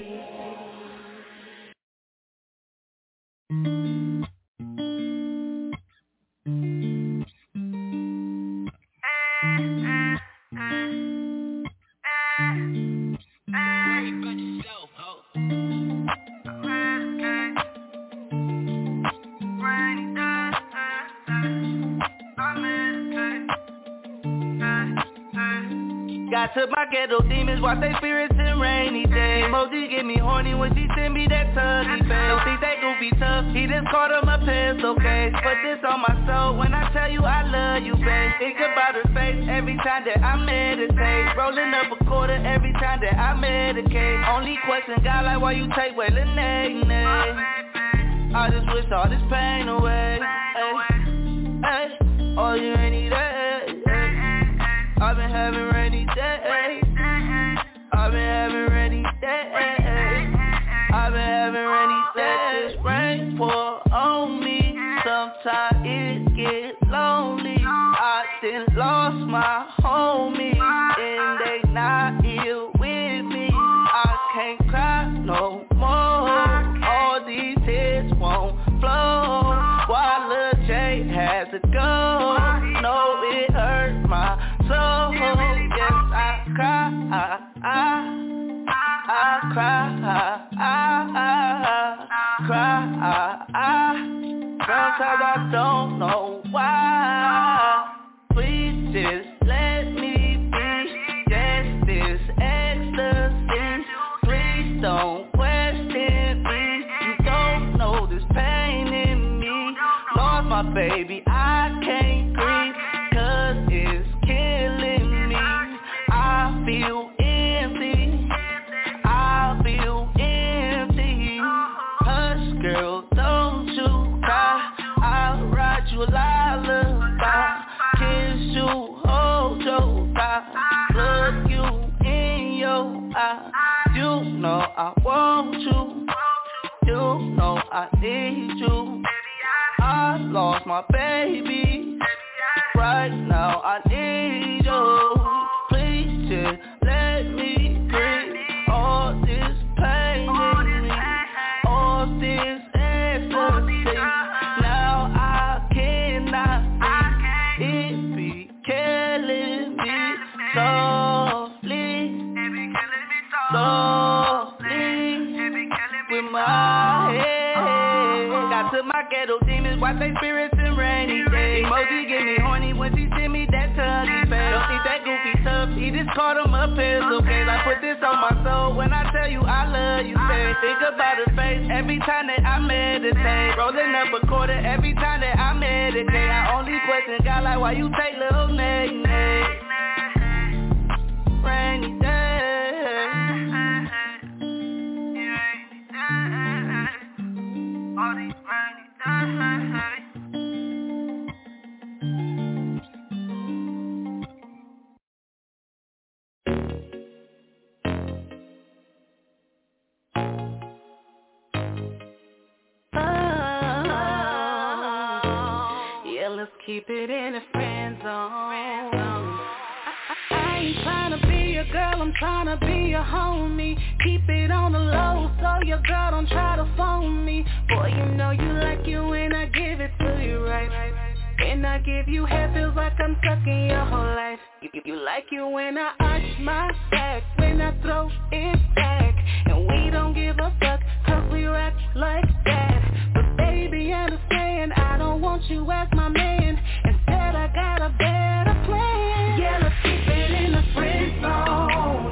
Got to my ghetto demons, watch they spirits in rainy days. Emoji get me horny when she send me that tuggy face. Don't think they gon' be tough, he just called him a pencil case. Put this on my soul when I tell you I love you, babe. Think about her face every time that I meditate. Rolling up a quarter every time that I medicate. Only question, God, like why you take away the name, I just wish all this pain away. Ay, ay, all you ain't need that. I've been having rainy days. I've been having rainy days. I've been having rainy days. Rain pour on me. Sometimes it get lonely. I done lost my homie, and they not here with me. I can't cry no more. All these tears won't flow. While Lil J has to go. No, it hurt my soul. Yes, I cry. I, I, I cry. I, I cry. I, sometimes I don't know why. Please just let me be. Yes, this ecstasy. Please don't question me. You don't know this pain in me. Lost my baby, I can't breathe, cause it's killing me. I feel empty. I feel empty. Hush, girl, don't you cry. I'll write you a lullaby. Kiss you, hold your thigh. Look you in your eye. You know I want you. You know I need you. I lost my baby. Right now I need you. Please just let me breathe. All this pain in me, all this ecstasy. Now I cannot think. It be killing me softly, softly, with my head. Got to my ghetto demons, watch they spirits in rainy days. Emoji get me horny when she send me that tuggy face. Don't think that goofy tough, he just caught him a pistol case. I put this on my soul when I tell you I love you, say. Think about her face every time that I meditate. Rolling up a quarter every time that I meditate. I only question God like why you take little name, name. Rainy day. All these rainy days. Let's keep it in a friend zone. I, I, I ain't tryna be your girl, I'm tryna be your homie. Keep it on the low so your girl don't try to phone me. Boy, you know you like you when I give it to you right. When I give you head, feels like I'm sucking your whole life. You, you like you when I arch my back, when I throw it back. And we don't give a fuck, cause we rock like that. But baby, understand, I don't want you as my man. Instead, I got a better plan. Yeah, let's keep it in the friend zone.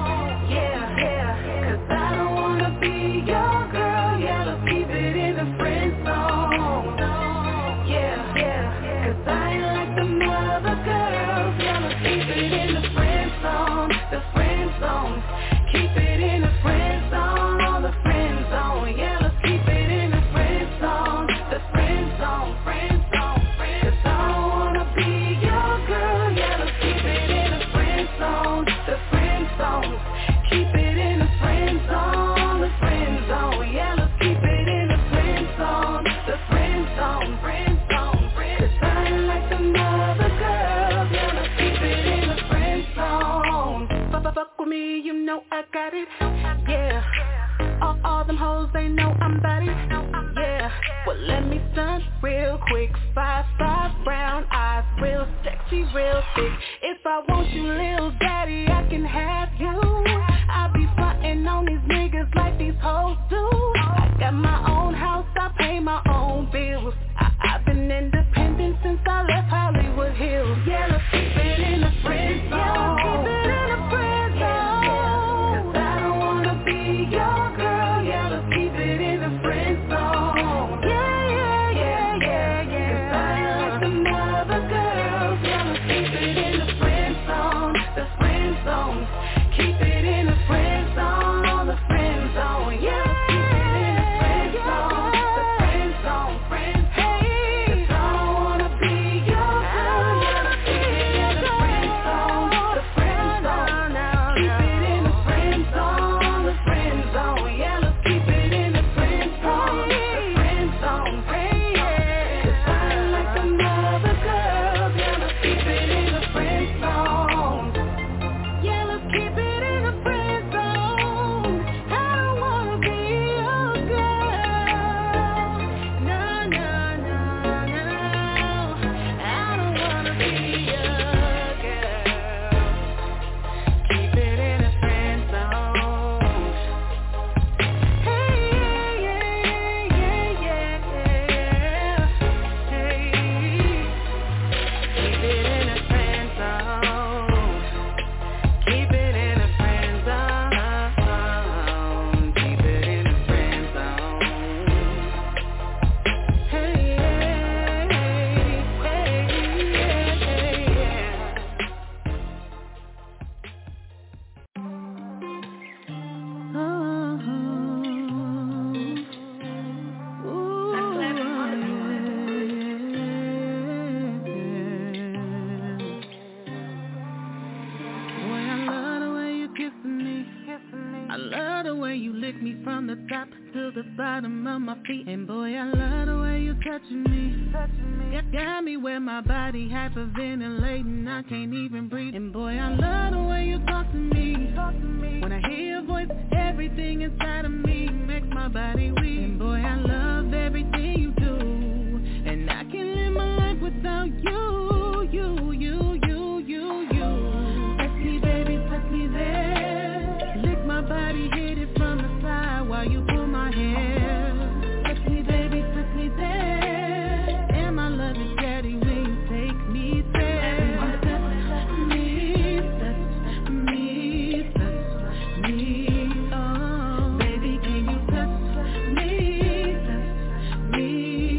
Yeah, yeah, cause I don't wanna be your girl. Yeah, let's keep it in the friend zone. Yeah, yeah, cause I ain't like them other girls. Yeah, let's keep it in the friend zone. The friend zone. Keep it in the friend zone. The friend zone. Yeah, let's keep it in the friend zone. The friend zone. Friend zone. Cause I don't wanna be your girl. Yeah, let's keep it in the friend zone. The friend zone. Keep it in the friend zone. The friend zone. Yeah, let's keep it in the friend zone. The friend zone. Friend zone. Cause I ain't like them other girls. Yeah, let's keep it in the friend zone. Fuck with me, you know I got it. Yeah. All, all them hoes, they know I'm about it. Yeah. Well, let me stunt real quick. Five, five brown eyes, real sexy, real thick. If I want you, little daddy, I can have you. I be frontin' on these niggas like these hoes do. I got my own house, I pay my own bills. I, I've been independent since I left Hollywood Hills. Yeah, let's keep it in the friend zone. Yeah, let's keep it in the friend zone. Cause I don't wanna be your girl. Yeah, let's keep it in the friend zone. Yeah, yeah, yeah, yeah, yeah. Cause I ain't like them other girls. Yeah, let's keep it in the friend zone. The friend zone. to the bottom of my feet. And boy, I love the way you touching me, touching me. Got, got me where my body hyperventilating, I can't even breathe. And boy, I love the way you talk to me, talk to me. When I hear your voice, everything inside of me makes my body weak. And boy, I love everything you do, and I can't live my life without you, you, you, you, you, you. Touch me, baby, touch me there. Lick my body, hit it from the side while you pull my hair. Touch me, baby, touch me there. And my love is daddy when you take me there. Touch me, touch me, touch me. Oh, baby, can you touch me, touch me?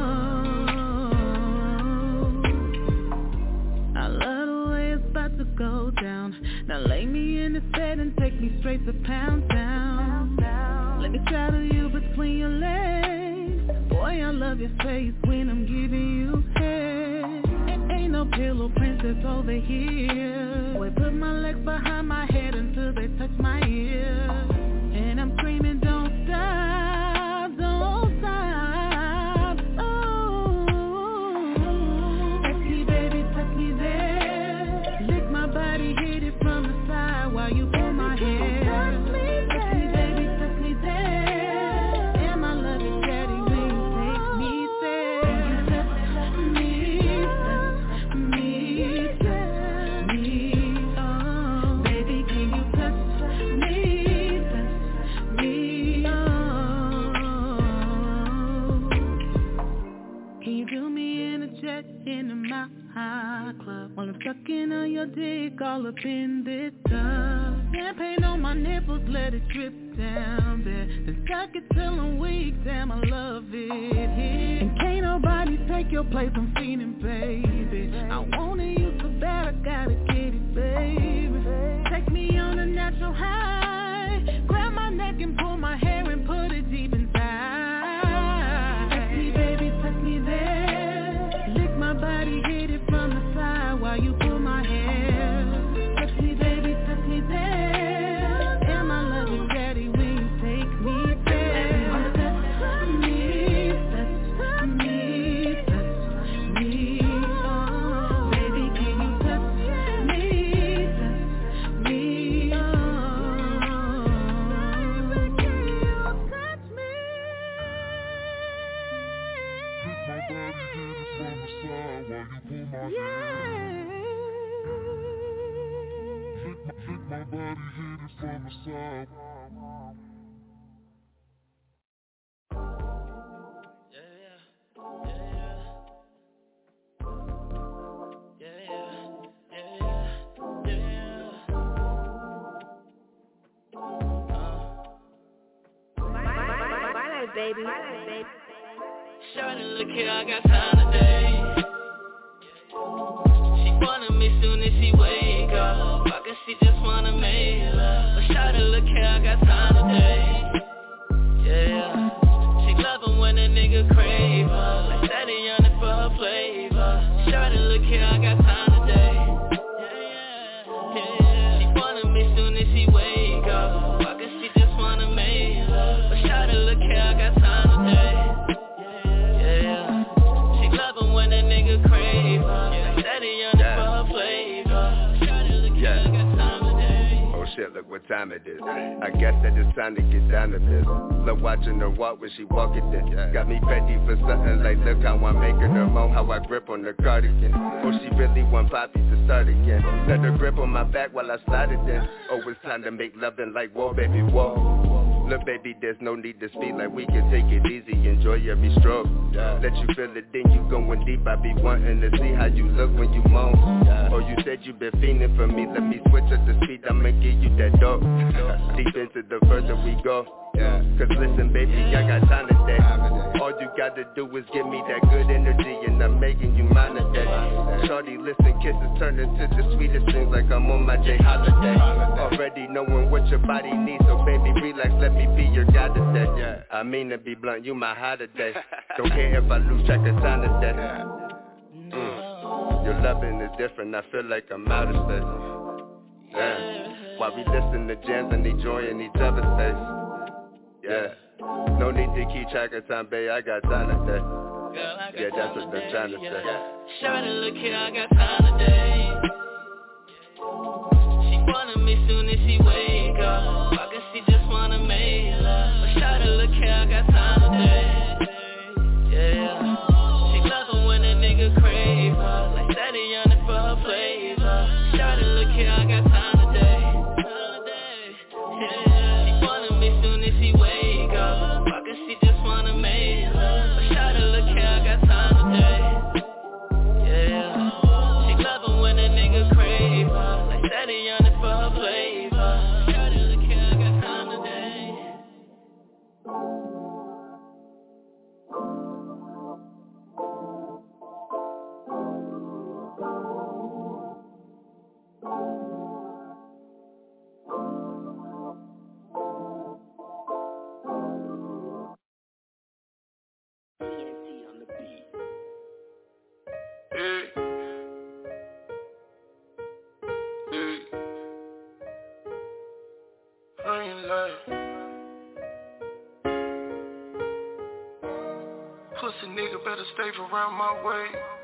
Oh, I love the way it's about to go down. Now lay me in this bed and take me straight to Pound Town. Let me straddle you between your legs. Boy, I love your face when I'm giving you head. Ain't, ain't no pillow princess over here. Boy, put my legs behind my head until they touch my ear. And I'm screaming, don't stop, don't stop. Oh, touch me, baby, touch me there. Lick my body, hit it from the side while you pull my hair. Touch me, baby, touch me there. And my love is daddy when you take me there. Touch me, touch me, touch me. Oh, baby, can you touch me, touch me? Oh, can you do me in a jet in the Mount High Club while I'm sucking on your dick all up in this tub? Champagne on my nipples, let it drip down there. Then suck it till I'm weak, damn I love it here. And can't nobody take your place, I'm feeling, baby. I wanted you so bad, I gotta get it, baby. Take me on a natural high, grab my neck and pull my hair and put it deep inside. Touch me, baby, touch me there. Lick my body, hit it from the side while you pull my hair. Touch me, baby, touch me there. And my love is daddy when you take me there. Touch me, touch me, touch me. Oh, baby, can you touch me, touch me? Oh, baby, can you touch me? Yeah. My body hit it from the side. Baby, baby. Shawty, look here, I got time today. She wanna me soon as she wake up. I guess she just wanna make love. But shawty, look here, I got time today. Yeah, she love it when a nigga crave her. Like steady on it for her flavor. Shawty, look here, I got time today. Yeah, yeah. She wanna me soon as she wake up. I guess she just wanna make love. But shawty, look here, I got time today. Yeah, she love it when a nigga crave her. Like steady on it for her flavor. Shawty, look here, I got time today. Oh shit, look what time it is. I guess that it's time to get down to this. Love watching her walk when she walking then. Got me petty for something like look how I'm making her moan. How I grip on the cardigan. Oh, she really want Poppy to start again. Let her grip on my back while I slide it in. Oh, it's time to make loving like whoa, baby, whoa. Look, baby, there's no need to speak, like we can take it easy, enjoy every stroke. Yeah. Let you feel it, then you going deep. I be wanting to see how you look when you moan. Yeah. Oh, you said you been fiending for me. Let me switch up the speed, I'ma give you that dope. Deep into the further we go. Yeah. Cause listen, baby, I got time today. All you gotta do is give me that good energy, and I'm making you mine today. Shorty, listen, kisses turn into the sweetest things, like I'm on my J holiday. Already knowing what your body needs, so baby, relax, let me be your guy today. Yeah. I mean to be blunt, you my high today. Don't care if I lose track of time today. Mm. Your loving is different, I feel like I'm out of space. Yeah. While we listen to jams and enjoying each other's face. Yeah. No need to keep track of time, babe, I got time today. Girl, I got Yeah, that's time what I'm trying to today, say. yeah. Shawty, look here, I got time today. She wanna me soon as she wake up. I guess she just wanna make love. But shawty, look here, I got time today. Yeah. She love it when a nigga crave her. Like steady yearning for her flavor. Shawty, look here, I got time today. Yeah. She wanna me soon as she wake up. I guess she just wanna make love. But shawty, look here, I got time today. Yeah. She love it when a nigga crave her. Like steady yearning for her flavor. Shawty, look here, I got time today. Hey. Hey. I ain't lying. Pussy nigga better stay around my way.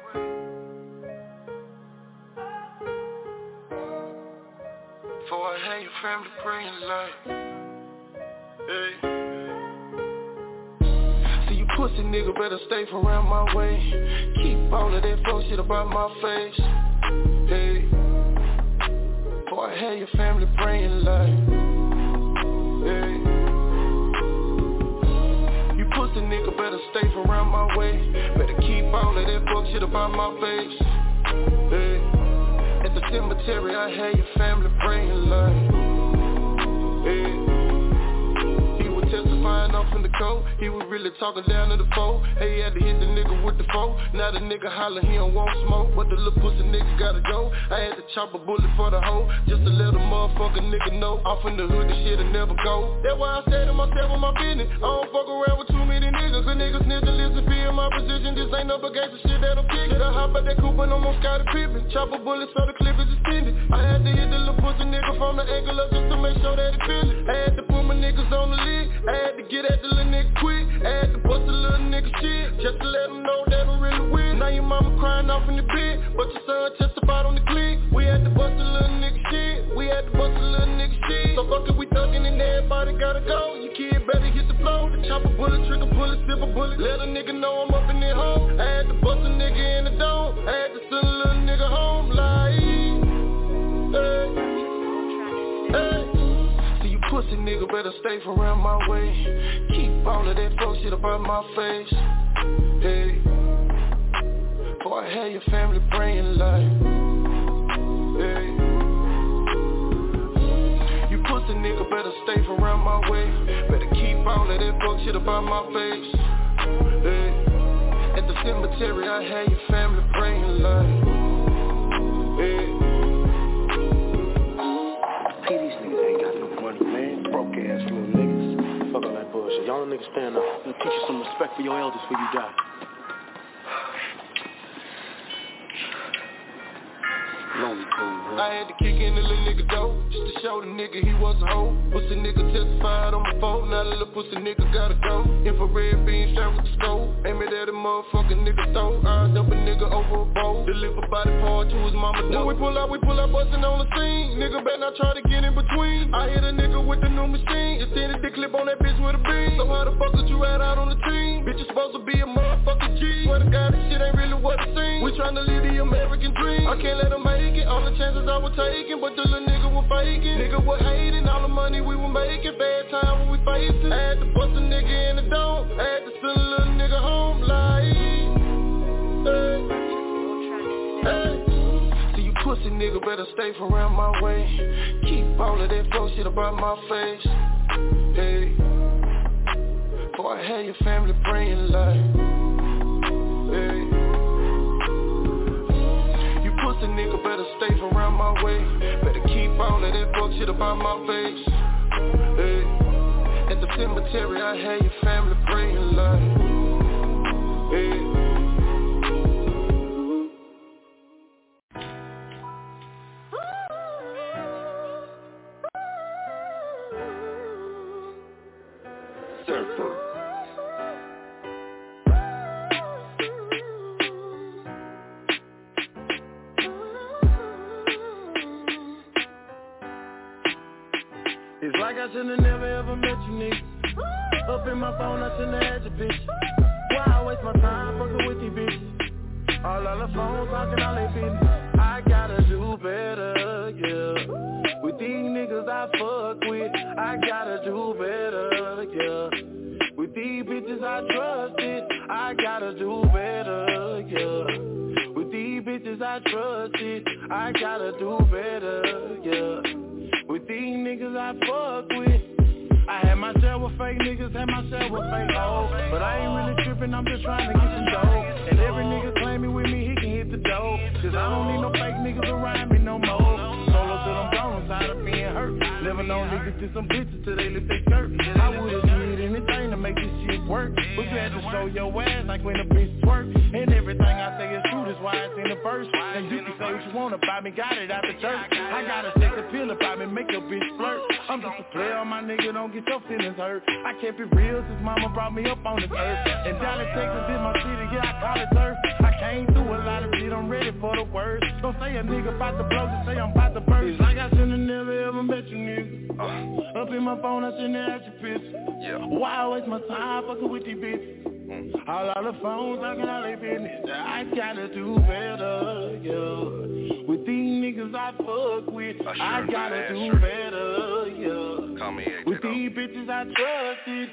Before I have your family praying like, hey. See you pussy nigga better stay around my way. Keep all of that fuck shit about my face. Hey. Before I have your family praying like, hey. You pussy nigga better stay around my way. Better keep all of that fuck shit about my face. Hey. At the cemetery I had your family praying like, hey. Testifying off in the cold, he was really talking down to the foe. Hey, he had to hit the nigga with the foe. Now the nigga holler, he don't want smoke, but the little pussy nigga gotta go. I had to chop a bullet for the hoe, just to let a motherfucker nigga know. Off in the hood, this shit'll never go. That's why I say to myself with my business, I don't fuck around with too many niggas. Cause niggas need to listen, be in my position. This ain't no bagage shit that'll pick. Shit, I hop out that coupe and almost got a Pippin. Chop a bullet so the clip is extended. I had to hit the little pussy nigga from the angle up just to make sure that he feel it. I had to put my niggas on the lid. I had to get at the little nigga quick. I had to bust the little nigga shit just to let him know that I'm really with. Now your mama crying off in the bed, but your son testified on the clip. We had to bust the little nigga shit. We had to bust the little nigga shit. So fuck it, we thuggin' and everybody gotta go. Your kid better hit the floor. The chopper bullet, trigger bullet, silver bullet. Let a nigga know I'm up in that home. I had to bust a nigga in the dome. I had to send a little nigga home like, hey, hey. Pussy nigga better stay around my way. Keep all of that fuck shit about my face. Hey. Before I have your family praying like, hey. You pussy nigga better stay around my way. Better keep all of that fuck shit about my face. Hey. At the cemetery I had your family praying like, hey. Broke-ass little niggas. Fuck all that bullshit. Y'all niggas stand up. I'm gonna teach you some respect for your elders before you die. I had to kick in the little nigga door, just to show the nigga he was a hoe. Pussy nigga testified on my phone, now the little pussy nigga gotta go. Infrared beam shot with the scope, aim it at a motherfucking nigga throat. I dump a nigga over a bowl, deliver body part to his mama door. When we pull out, we pull out bustin' on the scene. Nigga better not try to get in between. I hit a nigga with the new machine, extended the clip on that bitch with a beam. So how the fuck did you ride out on the team? Bitch, you supposed to be a motherfucking G. Swear to God, this shit ain't really what it seems. We tryna live the American dream. I can't let them make it, all the chances I was taking, but the little nigga was faking. Nigga was hating, all the money we were making. Bad time when we facing. I had to bust a nigga in the dome. I had to send a little nigga home like, hey, hey. See you pussy nigga better stay around my way. Keep all of that fuck shit about my face. Hey, before I have your family praying like, hey. Pussy nigga better stay around my way. Better keep all of that fuck shit about my face. Hey. At the cemetery I had your family praying like, hey. Surfer. It's like I should've never ever met you, nigga. Up in my phone, I shouldn't have had your bitch. Why I waste my time fucking with these bitches? All on the phone talking all they business. I gotta do better, yeah. With these niggas I fuck with, I gotta do better, yeah. With these bitches I trusted, I gotta do better, yeah. With these bitches I trusted, I gotta do better, yeah. With these niggas I fuck with, I had my share with fake niggas, had my share with fake hoes. But I ain't really tripping, I'm just trying to get some dough. And every nigga claiming with me, he can hit the dough. Cause I don't need no fake niggas around me no more. Solo till I'm gone, I'm tired of being hurt. Living on niggas to some bitches till they lift their skirt. I would've did anything to make this shit work. But you had to show your ass like when the bitch twerk. And everything I say is true, that's why it's in the verse. And you can say what you want about me, got it out the church. I gotta take the feel about me, make a bitch flirt. I'm just a player, my nigga, don't get your feelings hurt. I kept it real since mama brought me up on this earth. And Dallas, Texas is my city, yeah, I call it turf. I came through a lot of shit, I'm ready for the words. Don't say a nigga about to blow, just say I'm about to burst. It's like I should've never ever met you, nigga. uh, Up in my phone, I shouldn't have had your piss. Yeah. Why I waste my time fucking with these bitches? Mm. All on the phones, talking all they business. I gotta do better, yeah. With these niggas I fuck with, I, sure I gotta do sure. better, yeah. Call me With these bitches I trusted.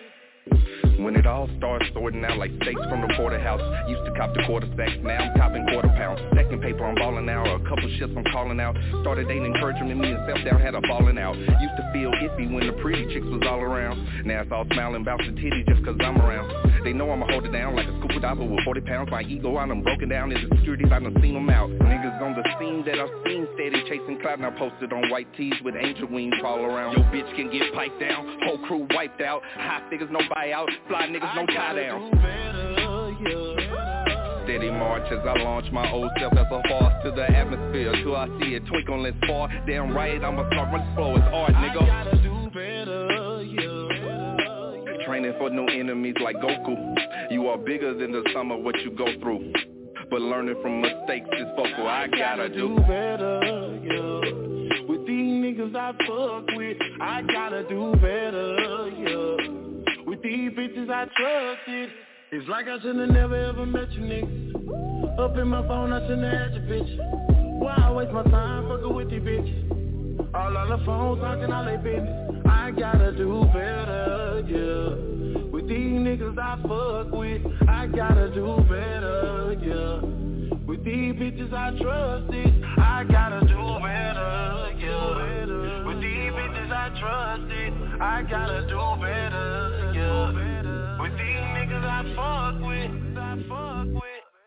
When it all starts sorting out like steaks from the porterhouse. Used to cop the quarter stacks, now I'm copping quarter pounds. Stacking paper, I'm balling out, a couple shits I'm calling out. Started dating encouragement, me and self-doubt had a falling out. Used to feel iffy when the pretty chicks was all around. Now it's all smiling about the titty just cause I'm around. They know I'ma hold it down like a scuba diver with forty pounds. My ego I done broken down, as insecurities I done seen them out. Niggas on the scene that I've seen steady chasing clout. Now posted on white tees with angel wings all around. Your bitch can get piped down, whole crew wiped out. High figures, no buyout, fly niggas, no tie down. Steady march as I launch my old self as a horse to the atmosphere till I see it twinkle and far. Damn right, I'ma start running slow as art, nigga. I gotta do better, yeah. Training for new enemies like Goku. You are bigger than the sum of what you go through. But learning from mistakes is focal. I gotta do better, yeah. With these niggas I fuck with, I gotta do better, yeah. With these bitches I trusted, it's like I should've never ever met you, niggas. Up in my phone, I shouldn't have had your bitch. Why I waste my time fucking with these bitches? All on the phone talking all they business. I gotta do better, yeah. With these niggas I fuck with, I gotta do better, yeah. With these bitches I trusted, I gotta do better, yeah. With these bitches I trusted, I gotta do better, yeah. With these niggas I fuck with, I fuck with.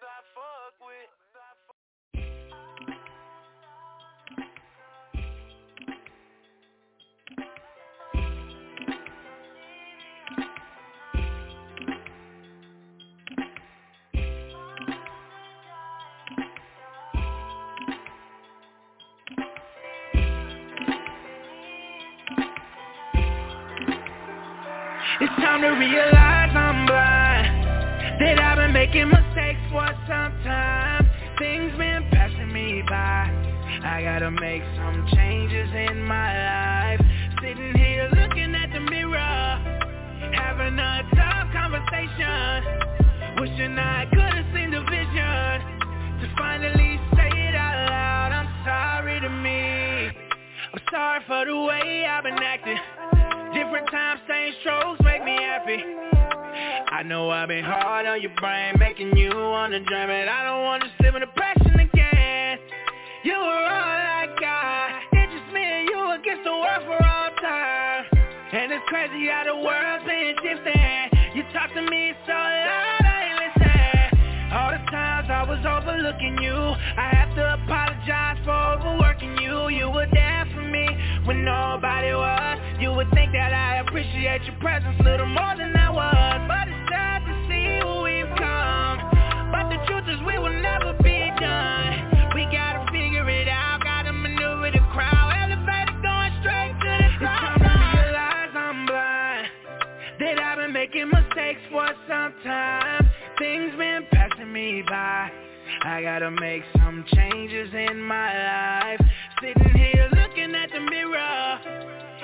It's time to realize I'm blind, that I've been making mistakes for some time. Things been passing me by, I gotta make some changes in my life. Sitting here looking at the mirror, having a tough conversation, wishing I could've seen the vision, to finally say it out loud. I'm sorry to me, I'm sorry for the way I've been acting. Different times, same strokes make me happy. I know I've been hard on your brain, making you wanna dream it. I don't wanna live in depression again. You were all I got, it's just me and you against the world for all time. And it's crazy how the world's been shifting. You talk to me so loud, I ain't listen. All the times I was overlooking you, I have to apologize for overworking you. You were there for me when nobody was. You would think that I appreciate your presence a little more than I was. But it's sad to see who we've come. But the truth is we will never be done. We gotta figure it out, gotta maneuver the crowd. Elevator going straight to the top. It's time to realize I'm blind, that I've been making mistakes for some time. Things been passing me by, I gotta make some changes in my life. Sitting here looking at the mirror, having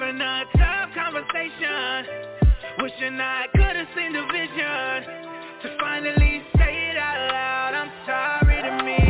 having a tough conversation. Wishing I could've seen the vision to finally say it out loud. I'm sorry to me.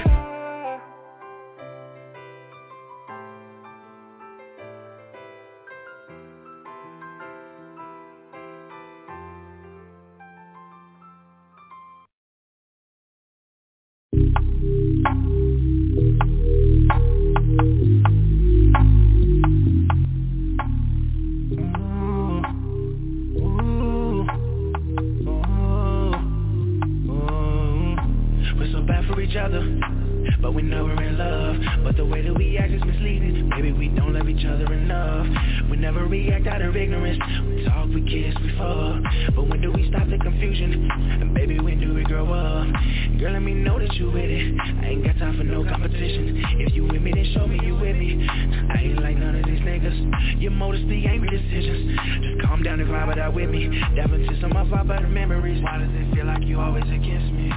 Each other, but we know we're in love. But the way that we act is misleading. Maybe we don't love each other enough. We never react out of ignorance. We talk, we kiss, we fall. But when do we stop the confusion? And baby, when do we grow up? Girl, let me know that you with it. I ain't got time for no competition. If you with me, then show me you with me. I ain't like none of these niggas. Your modesty ain't real decisions. Just calm down and vibe it out with me. Dive into some of our better memories. Why does it feel like you always against me?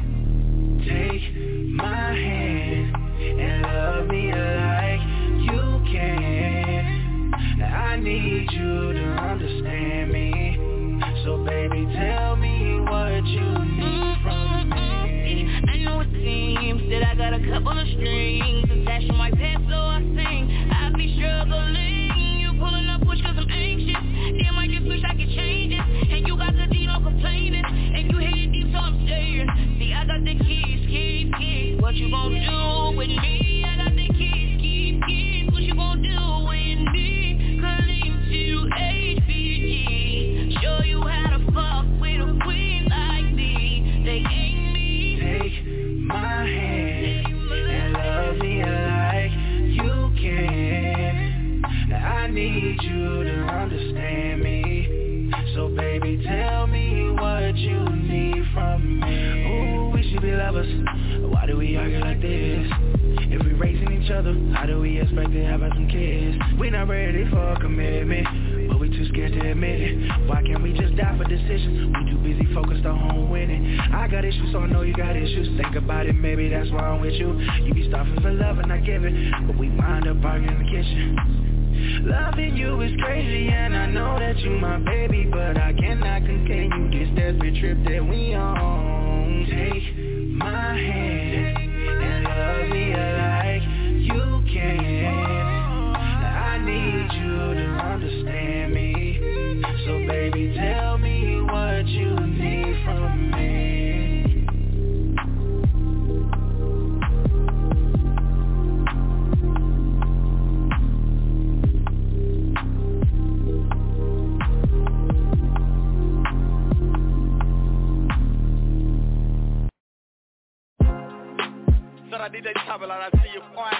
Take my hand and love me like you can. I need you to understand me. So baby, tell me what you need from me. I know it seems that I got a couple of strings attached to my pants, so I sing. I be struggling, you pulling up push cause I'm anxious. Damn, I just wish I could change it. And you got the D, no complaining. And you hit it deep, so I'm staying. See, I got the keys, keys, keys. What you gon' do with me? I got the keys, keys, keys. What you gon' do with me? Calling to H B G. Show you how to fuck with a queen like me. They ain't me. Take my hand and love me like you can. I need you to understand me. So baby, tell me what you need from me. Ooh, we should be lovers. Why do we argue like this? If we racing each other, how do we expect to have some kids? We not ready for a commitment, but we too scared to admit it. Why can't we just die for decisions? We too busy focused on winning. I got issues, so I know you got issues. Think about it, maybe that's why I'm with you. You be starving for love and I give it, but we wind up arguing in the kitchen. Loving you is crazy and I know that you my baby, but I cannot continue this desperate trip that we on. Take my hand and love me like you can. I need you to understand me. So baby, tell me what you need from me. I D J Chopper, I see you point.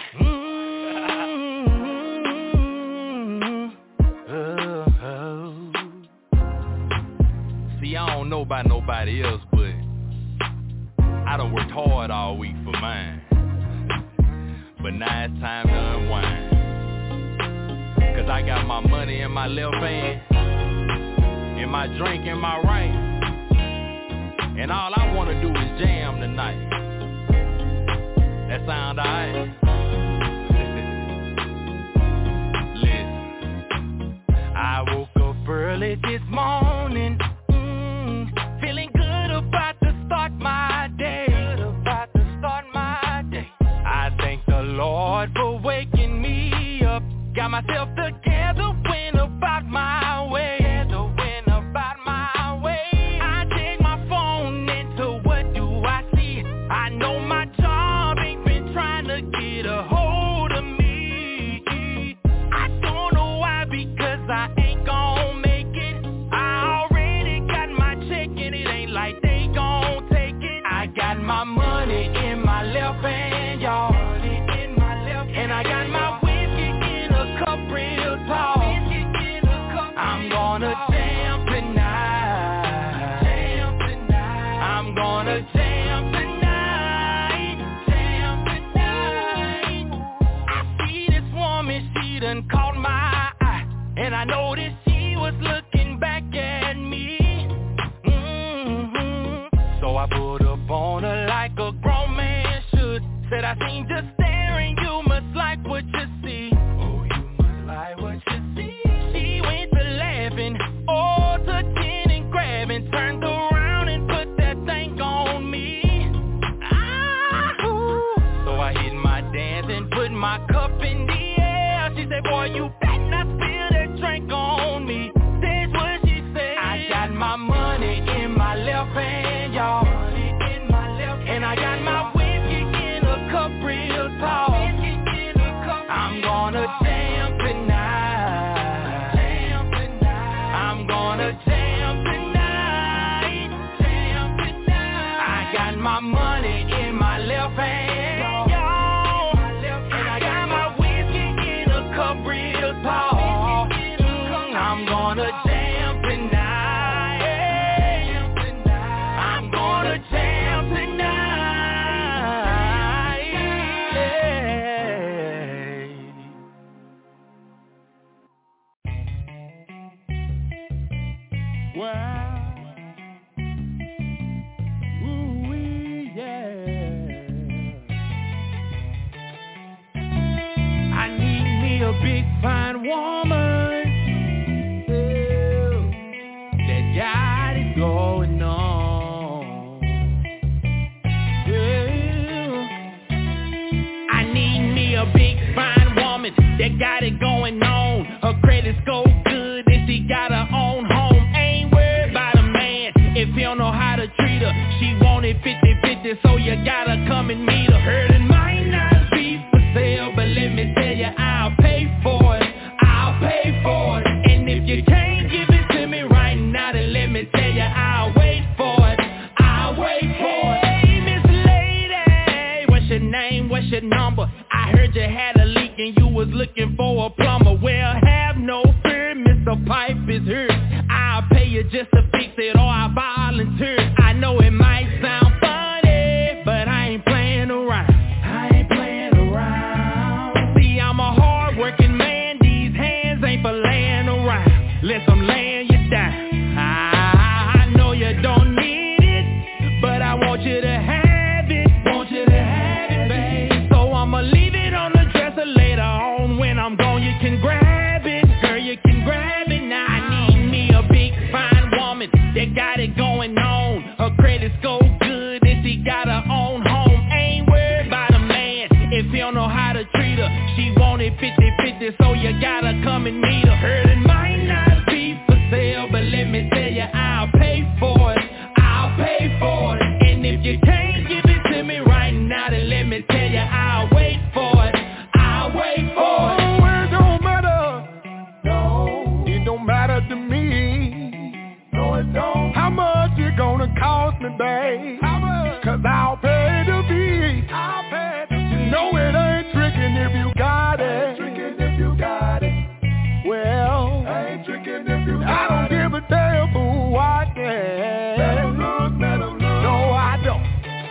Mm-hmm. See, I don't know about nobody else, but I done worked hard all week for mine. But now it's time to unwind. Cause I got my money in my left hand, and my drink in my right, and all I wanna do is jam tonight. That sound alright? Listen, I woke up early this morning, mm, feeling good about to start my day. Good about to start my day. I thank the Lord for waking me up. Got myself together, went about my way. Together, went about my way. I take my phone into what do I see? I know my job ain't been trying to get a hold of me. I don't know why, because I ain't gon' make it. I already got my check and it ain't like they gon' take it. I got my money in my left hand, y'all, and I got my whiskey in a cup real tall. I'm gonna jam tonight. I'm gonna jam tonight. Jam tonight. I see this woman, she done caught my eye, and I noticed she was looking back at me. Mm-hmm. So I put up on her like a grown man should. Said I seen just staring, you must like what you see. Oh, you must like what you see. She my cup in the air. She said, boy, you better not spill that drink on me. That's what she said. I got my money in my left hand, y'all. And I got my whiskey in a cup real tall. I'm gonna jam tonight. I'm gonna jam tonight. I got my money in my left hand, y'all. And I got my whiskey in a cup real tall. I'm gonna jam tonight. I'm gonna jam tonight. A big fine woman, yeah, that got it going on. Yeah. I need me a big fine woman that got it going on. Her credit score good and she got her own home. Ain't worried about a man if he don't know how to treat her. She wanted fifty fifty, so you gotta come and meet her. Heard it might not be for sale, but let me tell you, I'll pay for it. I'll pay for it. And if you can't give it to me right now, then let me tell you, I'll wait for it. I'll wait for it. Hey, Miss Lady, what's your name? What's your number? I heard you had a leak and you was looking for a plumber. Well, have no fear, Mister Pipe is here. I'll pay you just to fix it, or I volunteer. I know it might sound funny, but I ain't playing around. I ain't playing around. See, I'm a hard-working man. These hands ain't for laying around. Unless I'm laying you down. I, I know you don't need it, but I want you to have it. Want you to have it, babe. So I'ma leave it on the dresser later on. When I'm gone, you can grab it. Girl, you can grab it now. I need me a big fine woman that got it going on. Her credit score good and she got her own home. Ain't worried about a man if he don't know how to treat her. She wanted fifty fifty, so you gotta come and meet her. Heard it might not be for sale, but let me tell you, I'll pay for it. I'll pay for it. And if you can't give it to me right now, then let me tell you, I'll wait for it. I'll wait for it. Oh, it don't matter. No, it don't matter to me. No, it don't. How much it gonna cost me, babe? How much? Cause I'll pay the fee. I'll pay the fee. No, it ain't tricking if you got it. Ain't tricking if you got it. Well, ain't tricking if you got it. I don't give a damn for what that. Better look, better look. No, I don't.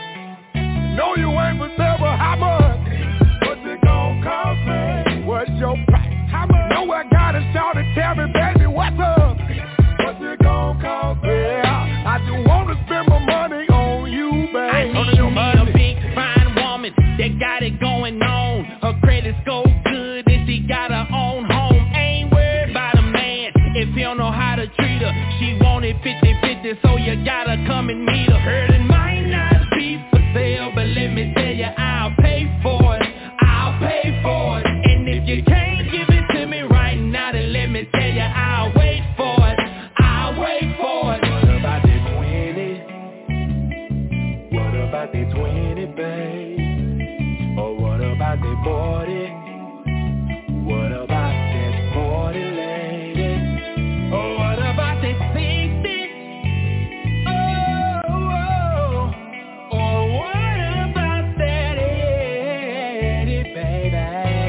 No, you ain't for sale, but how much? What's it gonna cost me? What's your price? How much? No, I got a shot to tell me, baby, what's up? What's it gonna cost me? Yeah, I just wanna spend my money on you, baby. I need me a big fine woman that got it going on. Her credit score good and she got her own home. Ain't worried about a man if he don't know how to treat her. She wanted fifty fifty, so you gotta come and meet her. Heard it might not be for sale, but let me tell you, I'll pay for it. I'll pay for it. And if you can't give it to me right now, then let me tell you, I'll wait for it. I'll wait for it. What about the twenty? What about the twenty, babe? Or what about the forty? What about that forty, lady? Or what about the sixty? Oh, oh. Or what about that eighty, baby?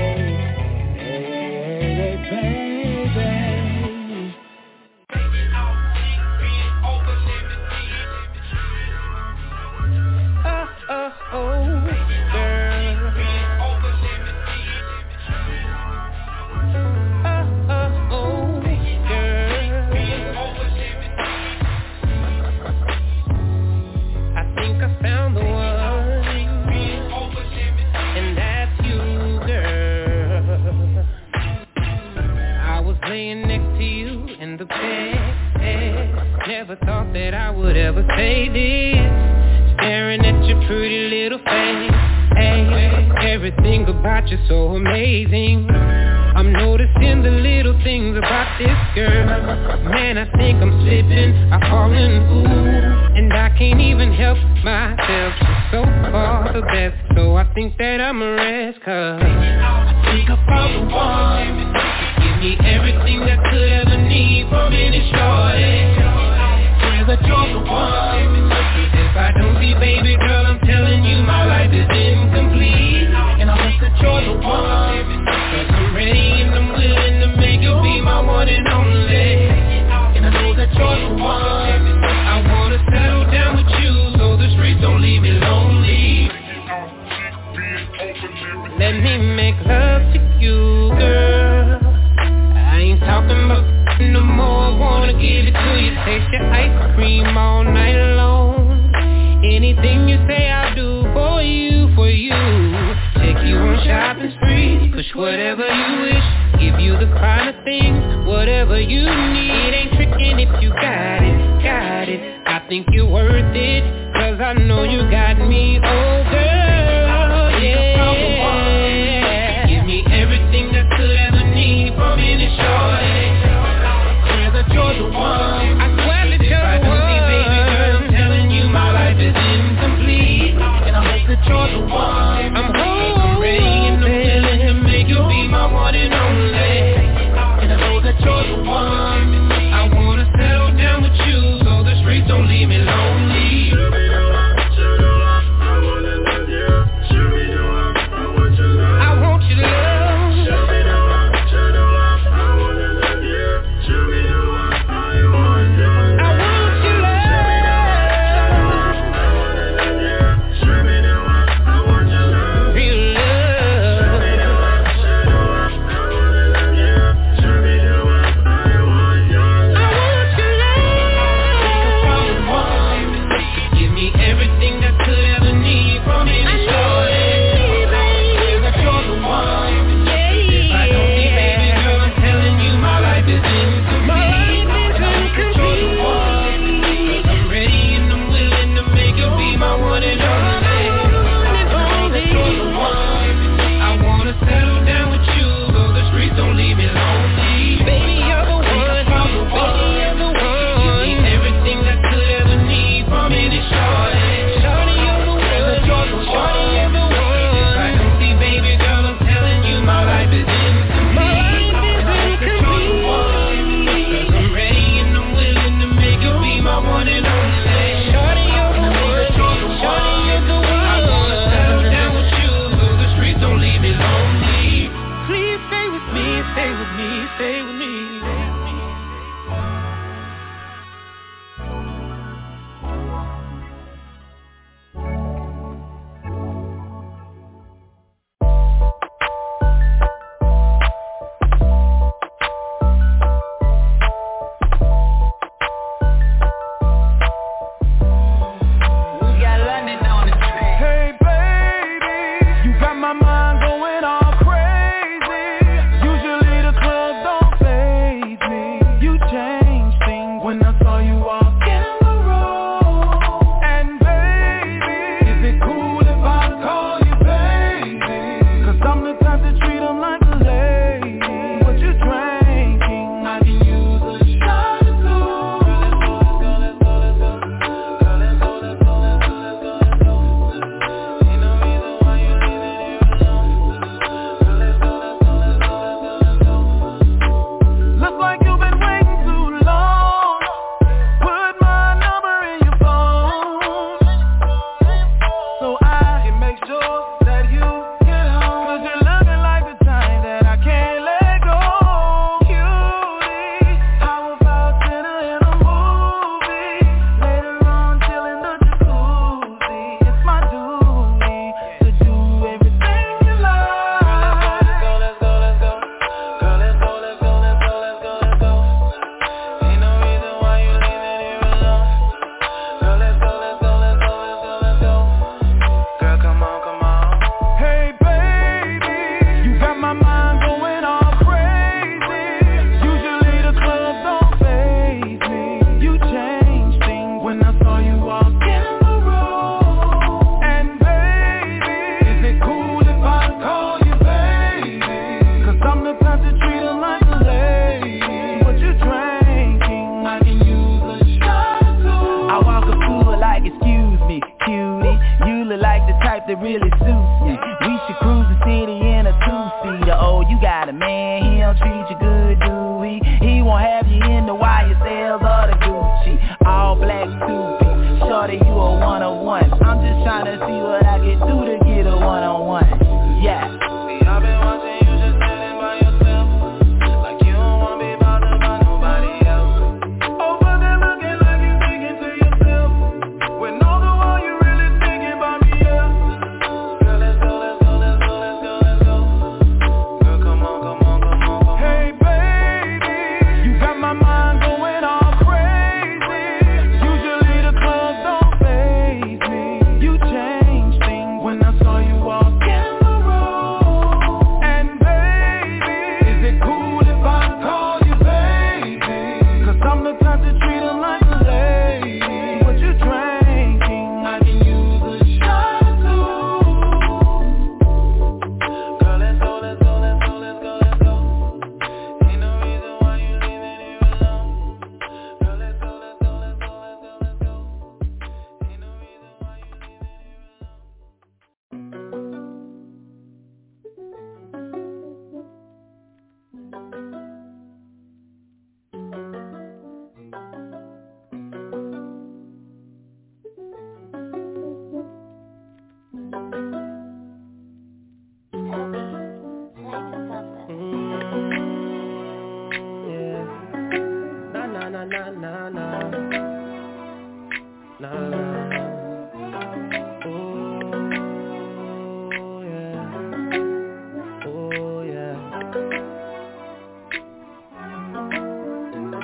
eighty, baby. Oh, oh, oh, girl. Oh, oh, oh, girl. I think I found the one, and that's you, girl. I was laying next to you in the bed. Never thought that I would ever say this. Staring at your pretty little face. Hey, Everything about you so amazing. I'm noticing the little things about this girl. Man, I think I'm slipping, I'm falling, ooh. And I can't even help myself, she's so far the best. So I think that I'm a rest, cause I think I found the one. Give me everything that could ever need from any shorty. Swear that you're the one. If I don't see baby girl, I'm telling you my life is incomplete. And I hope that you're the one. Cause I'm ready and I'm willing to make you be my one and only. And I know that you're the one. I wanna settle down with you so the streets don't leave me lonely. Let me make love to you, girl. I ain't talking about no more, wanna give it to you. Taste your ice cream all night long. Anything you say I'll do for you, for you. Take you on shopping sprees, push whatever you wish. Give you the finer things, whatever you need. Ain't tricking if you got it, got it. I think you're worth it, cause I know you got me, oh girl, yeah. Give me everything that could ever need from any shorty. Swear that you're the one. I swear that you're the one. Baby girl, I'm telling you my life is incomplete. And I hope that you're the one. I'm home, ready and I'm willing to make you be my one and only. And I know that you're the one. I wanna settle down with you so the streets don't leave me lonely.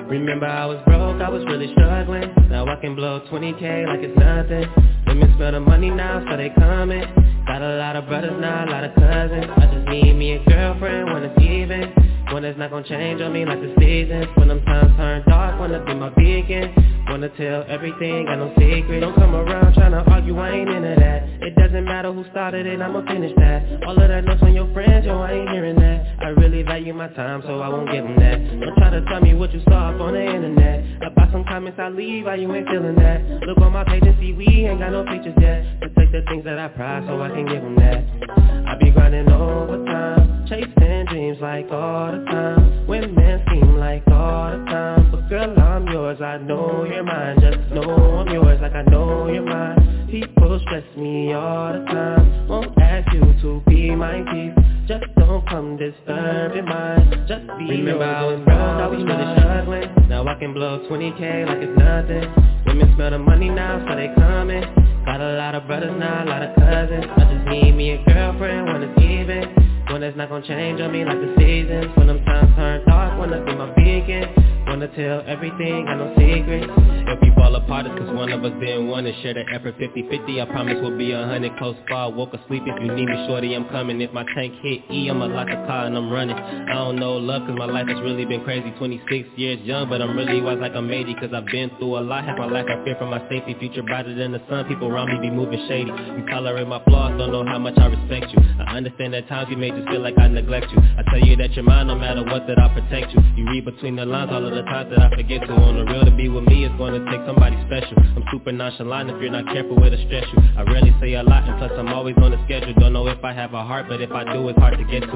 Remember I was broke, I was really struggling. Now I can blow twenty K like it's nothing. Women smell the money now, so they coming. Got a lot of brothers now, a lot of cousins. I just need me a girlfriend when it's even. One that's not gonna change on me like the seasons. When them times turn dark, wanna be my beacon. Wanna tell everything, got no secret. Don't come around tryna argue, I ain't into that. It doesn't matter who started it, I'ma finish that. All of that notes on your friends, yo, I ain't hearing that. I really value my time, so I won't give them that. Don't try to tell me what you saw up on the internet. About some comments I leave, why you ain't feeling that. Look on my page and see we ain't got no pictures yet. Protect the things that I prize, so I can give them that. I be grinding overtime, chasing dreams like all the time. Women seem like all the time, but girl, I'm yours, I know you're mine. Just know I'm yours like I know you're mine. People stress me all the time, won't ask you to be my peace. Just don't come disturbing mine. Just be Remember I was broke, I was really struggling. Now I can blow twenty K like it's nothing. Women smell the money now, so they coming. Got a lot of brothers now, a lot of cousins. I just need me a girlfriend when it's even. One that's not gonna change on me like the seasons. When them times turn dark, wanna be my beacon. Wanna tell everything, got no secrets. If we fall apart, it's cause one of us didn't wanna share the effort fifty fifty. I promise we'll be a hundred close far. Woke asleep, if you need me, shorty, I'm coming. If my tank hit E, I'ma lock the car and I'm running. I don't know love cause my life has really been crazy. Twenty-six years young, but I'm really wise like I'm eighty. Cause I've been through a lot, half my life I fear for my safety. Future brighter than the sun, people around me be moving shady. You tolerate my flaws, don't know how much I respect you. I understand that times you may just feel like I neglect you. I tell you that you're mine, no matter what, that I'll protect you. You read between the lines all of the times that I forget to. On the real, to be with me is gonna take somebody special. I'm super nonchalant, if you're not careful, it'll stress you. I rarely say a lot, and plus I'm always on the schedule. Don't know if I have a heart, but if I do, it's hard to get to.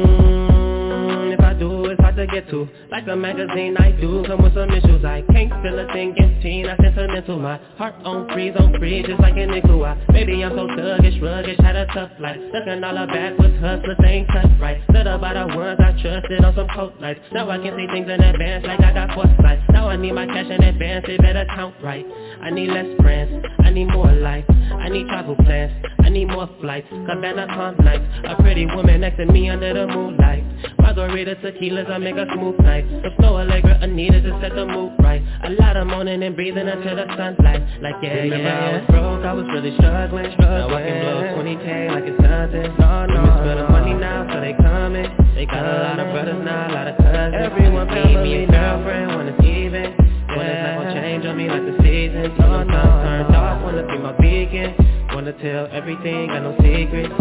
Mm, if I do, it's hard to get to. Like a magazine, I do come with some issues. I can't feel a thing in teen, I sentimental. My heart on freeze, on freeze, just like an nickel. I, maybe I'm so thuggish, ruggish, had a tough life. Looking all her backwards, hustlers ain't cut right. Stood up by the ones I trusted on some coat lights. Now I can see things in advance like I got foresight. Now I need my cash in advance, it better count right. I need less friends, I need more life. I need travel plans, I need more flights. Cabana calm nights, a pretty woman next to me under the moonlight. Margarita tequilas, I make a smooth night. The flow Allegra, Anita to set the mood right. A lot of moaning and breathing until the sunlight. Like yeah, Remember yeah, I was broke, I was really struggling. Now I can blow twenty K like it's nothing. No, no, Women spend the money now, so they coming. They got a lot of brothers now, a lot of cousins. Everyone need me a girlfriend when it's even. When it's not gonna change on me like the seasons. When the times turn dark, wanna be my beacon. Wanna tell everything, got no secrets.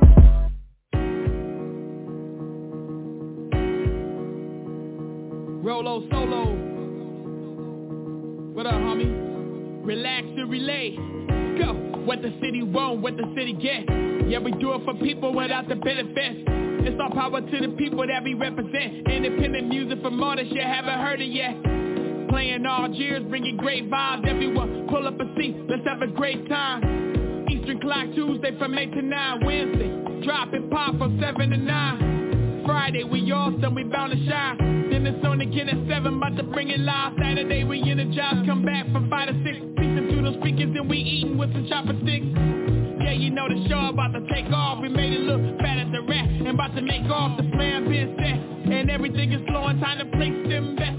Rolo Solo. What up, homie? Relax and relay. Go. What the city want, what the city get. Yeah, we do it for people without the benefits. It's all power to the people that we represent. Independent music from artists you haven't heard it yet. Playing all years, bringing great vibes. Everyone pull up a seat, let's have a great time. Eastern Clock Tuesday from eight to nine. Wednesday, drop and pop from seven to nine. Friday, we awesome, we bound to shine. Then it's on again at seven, about to bring it live. Saturday, we energized, come back from five to six. Speaking to those speakers and we eating with some chopsticks. Yeah, you know the show about to take off. We made it look fat at the rat and about to make off. The plan been set and everything is flowing. Time to place them bets.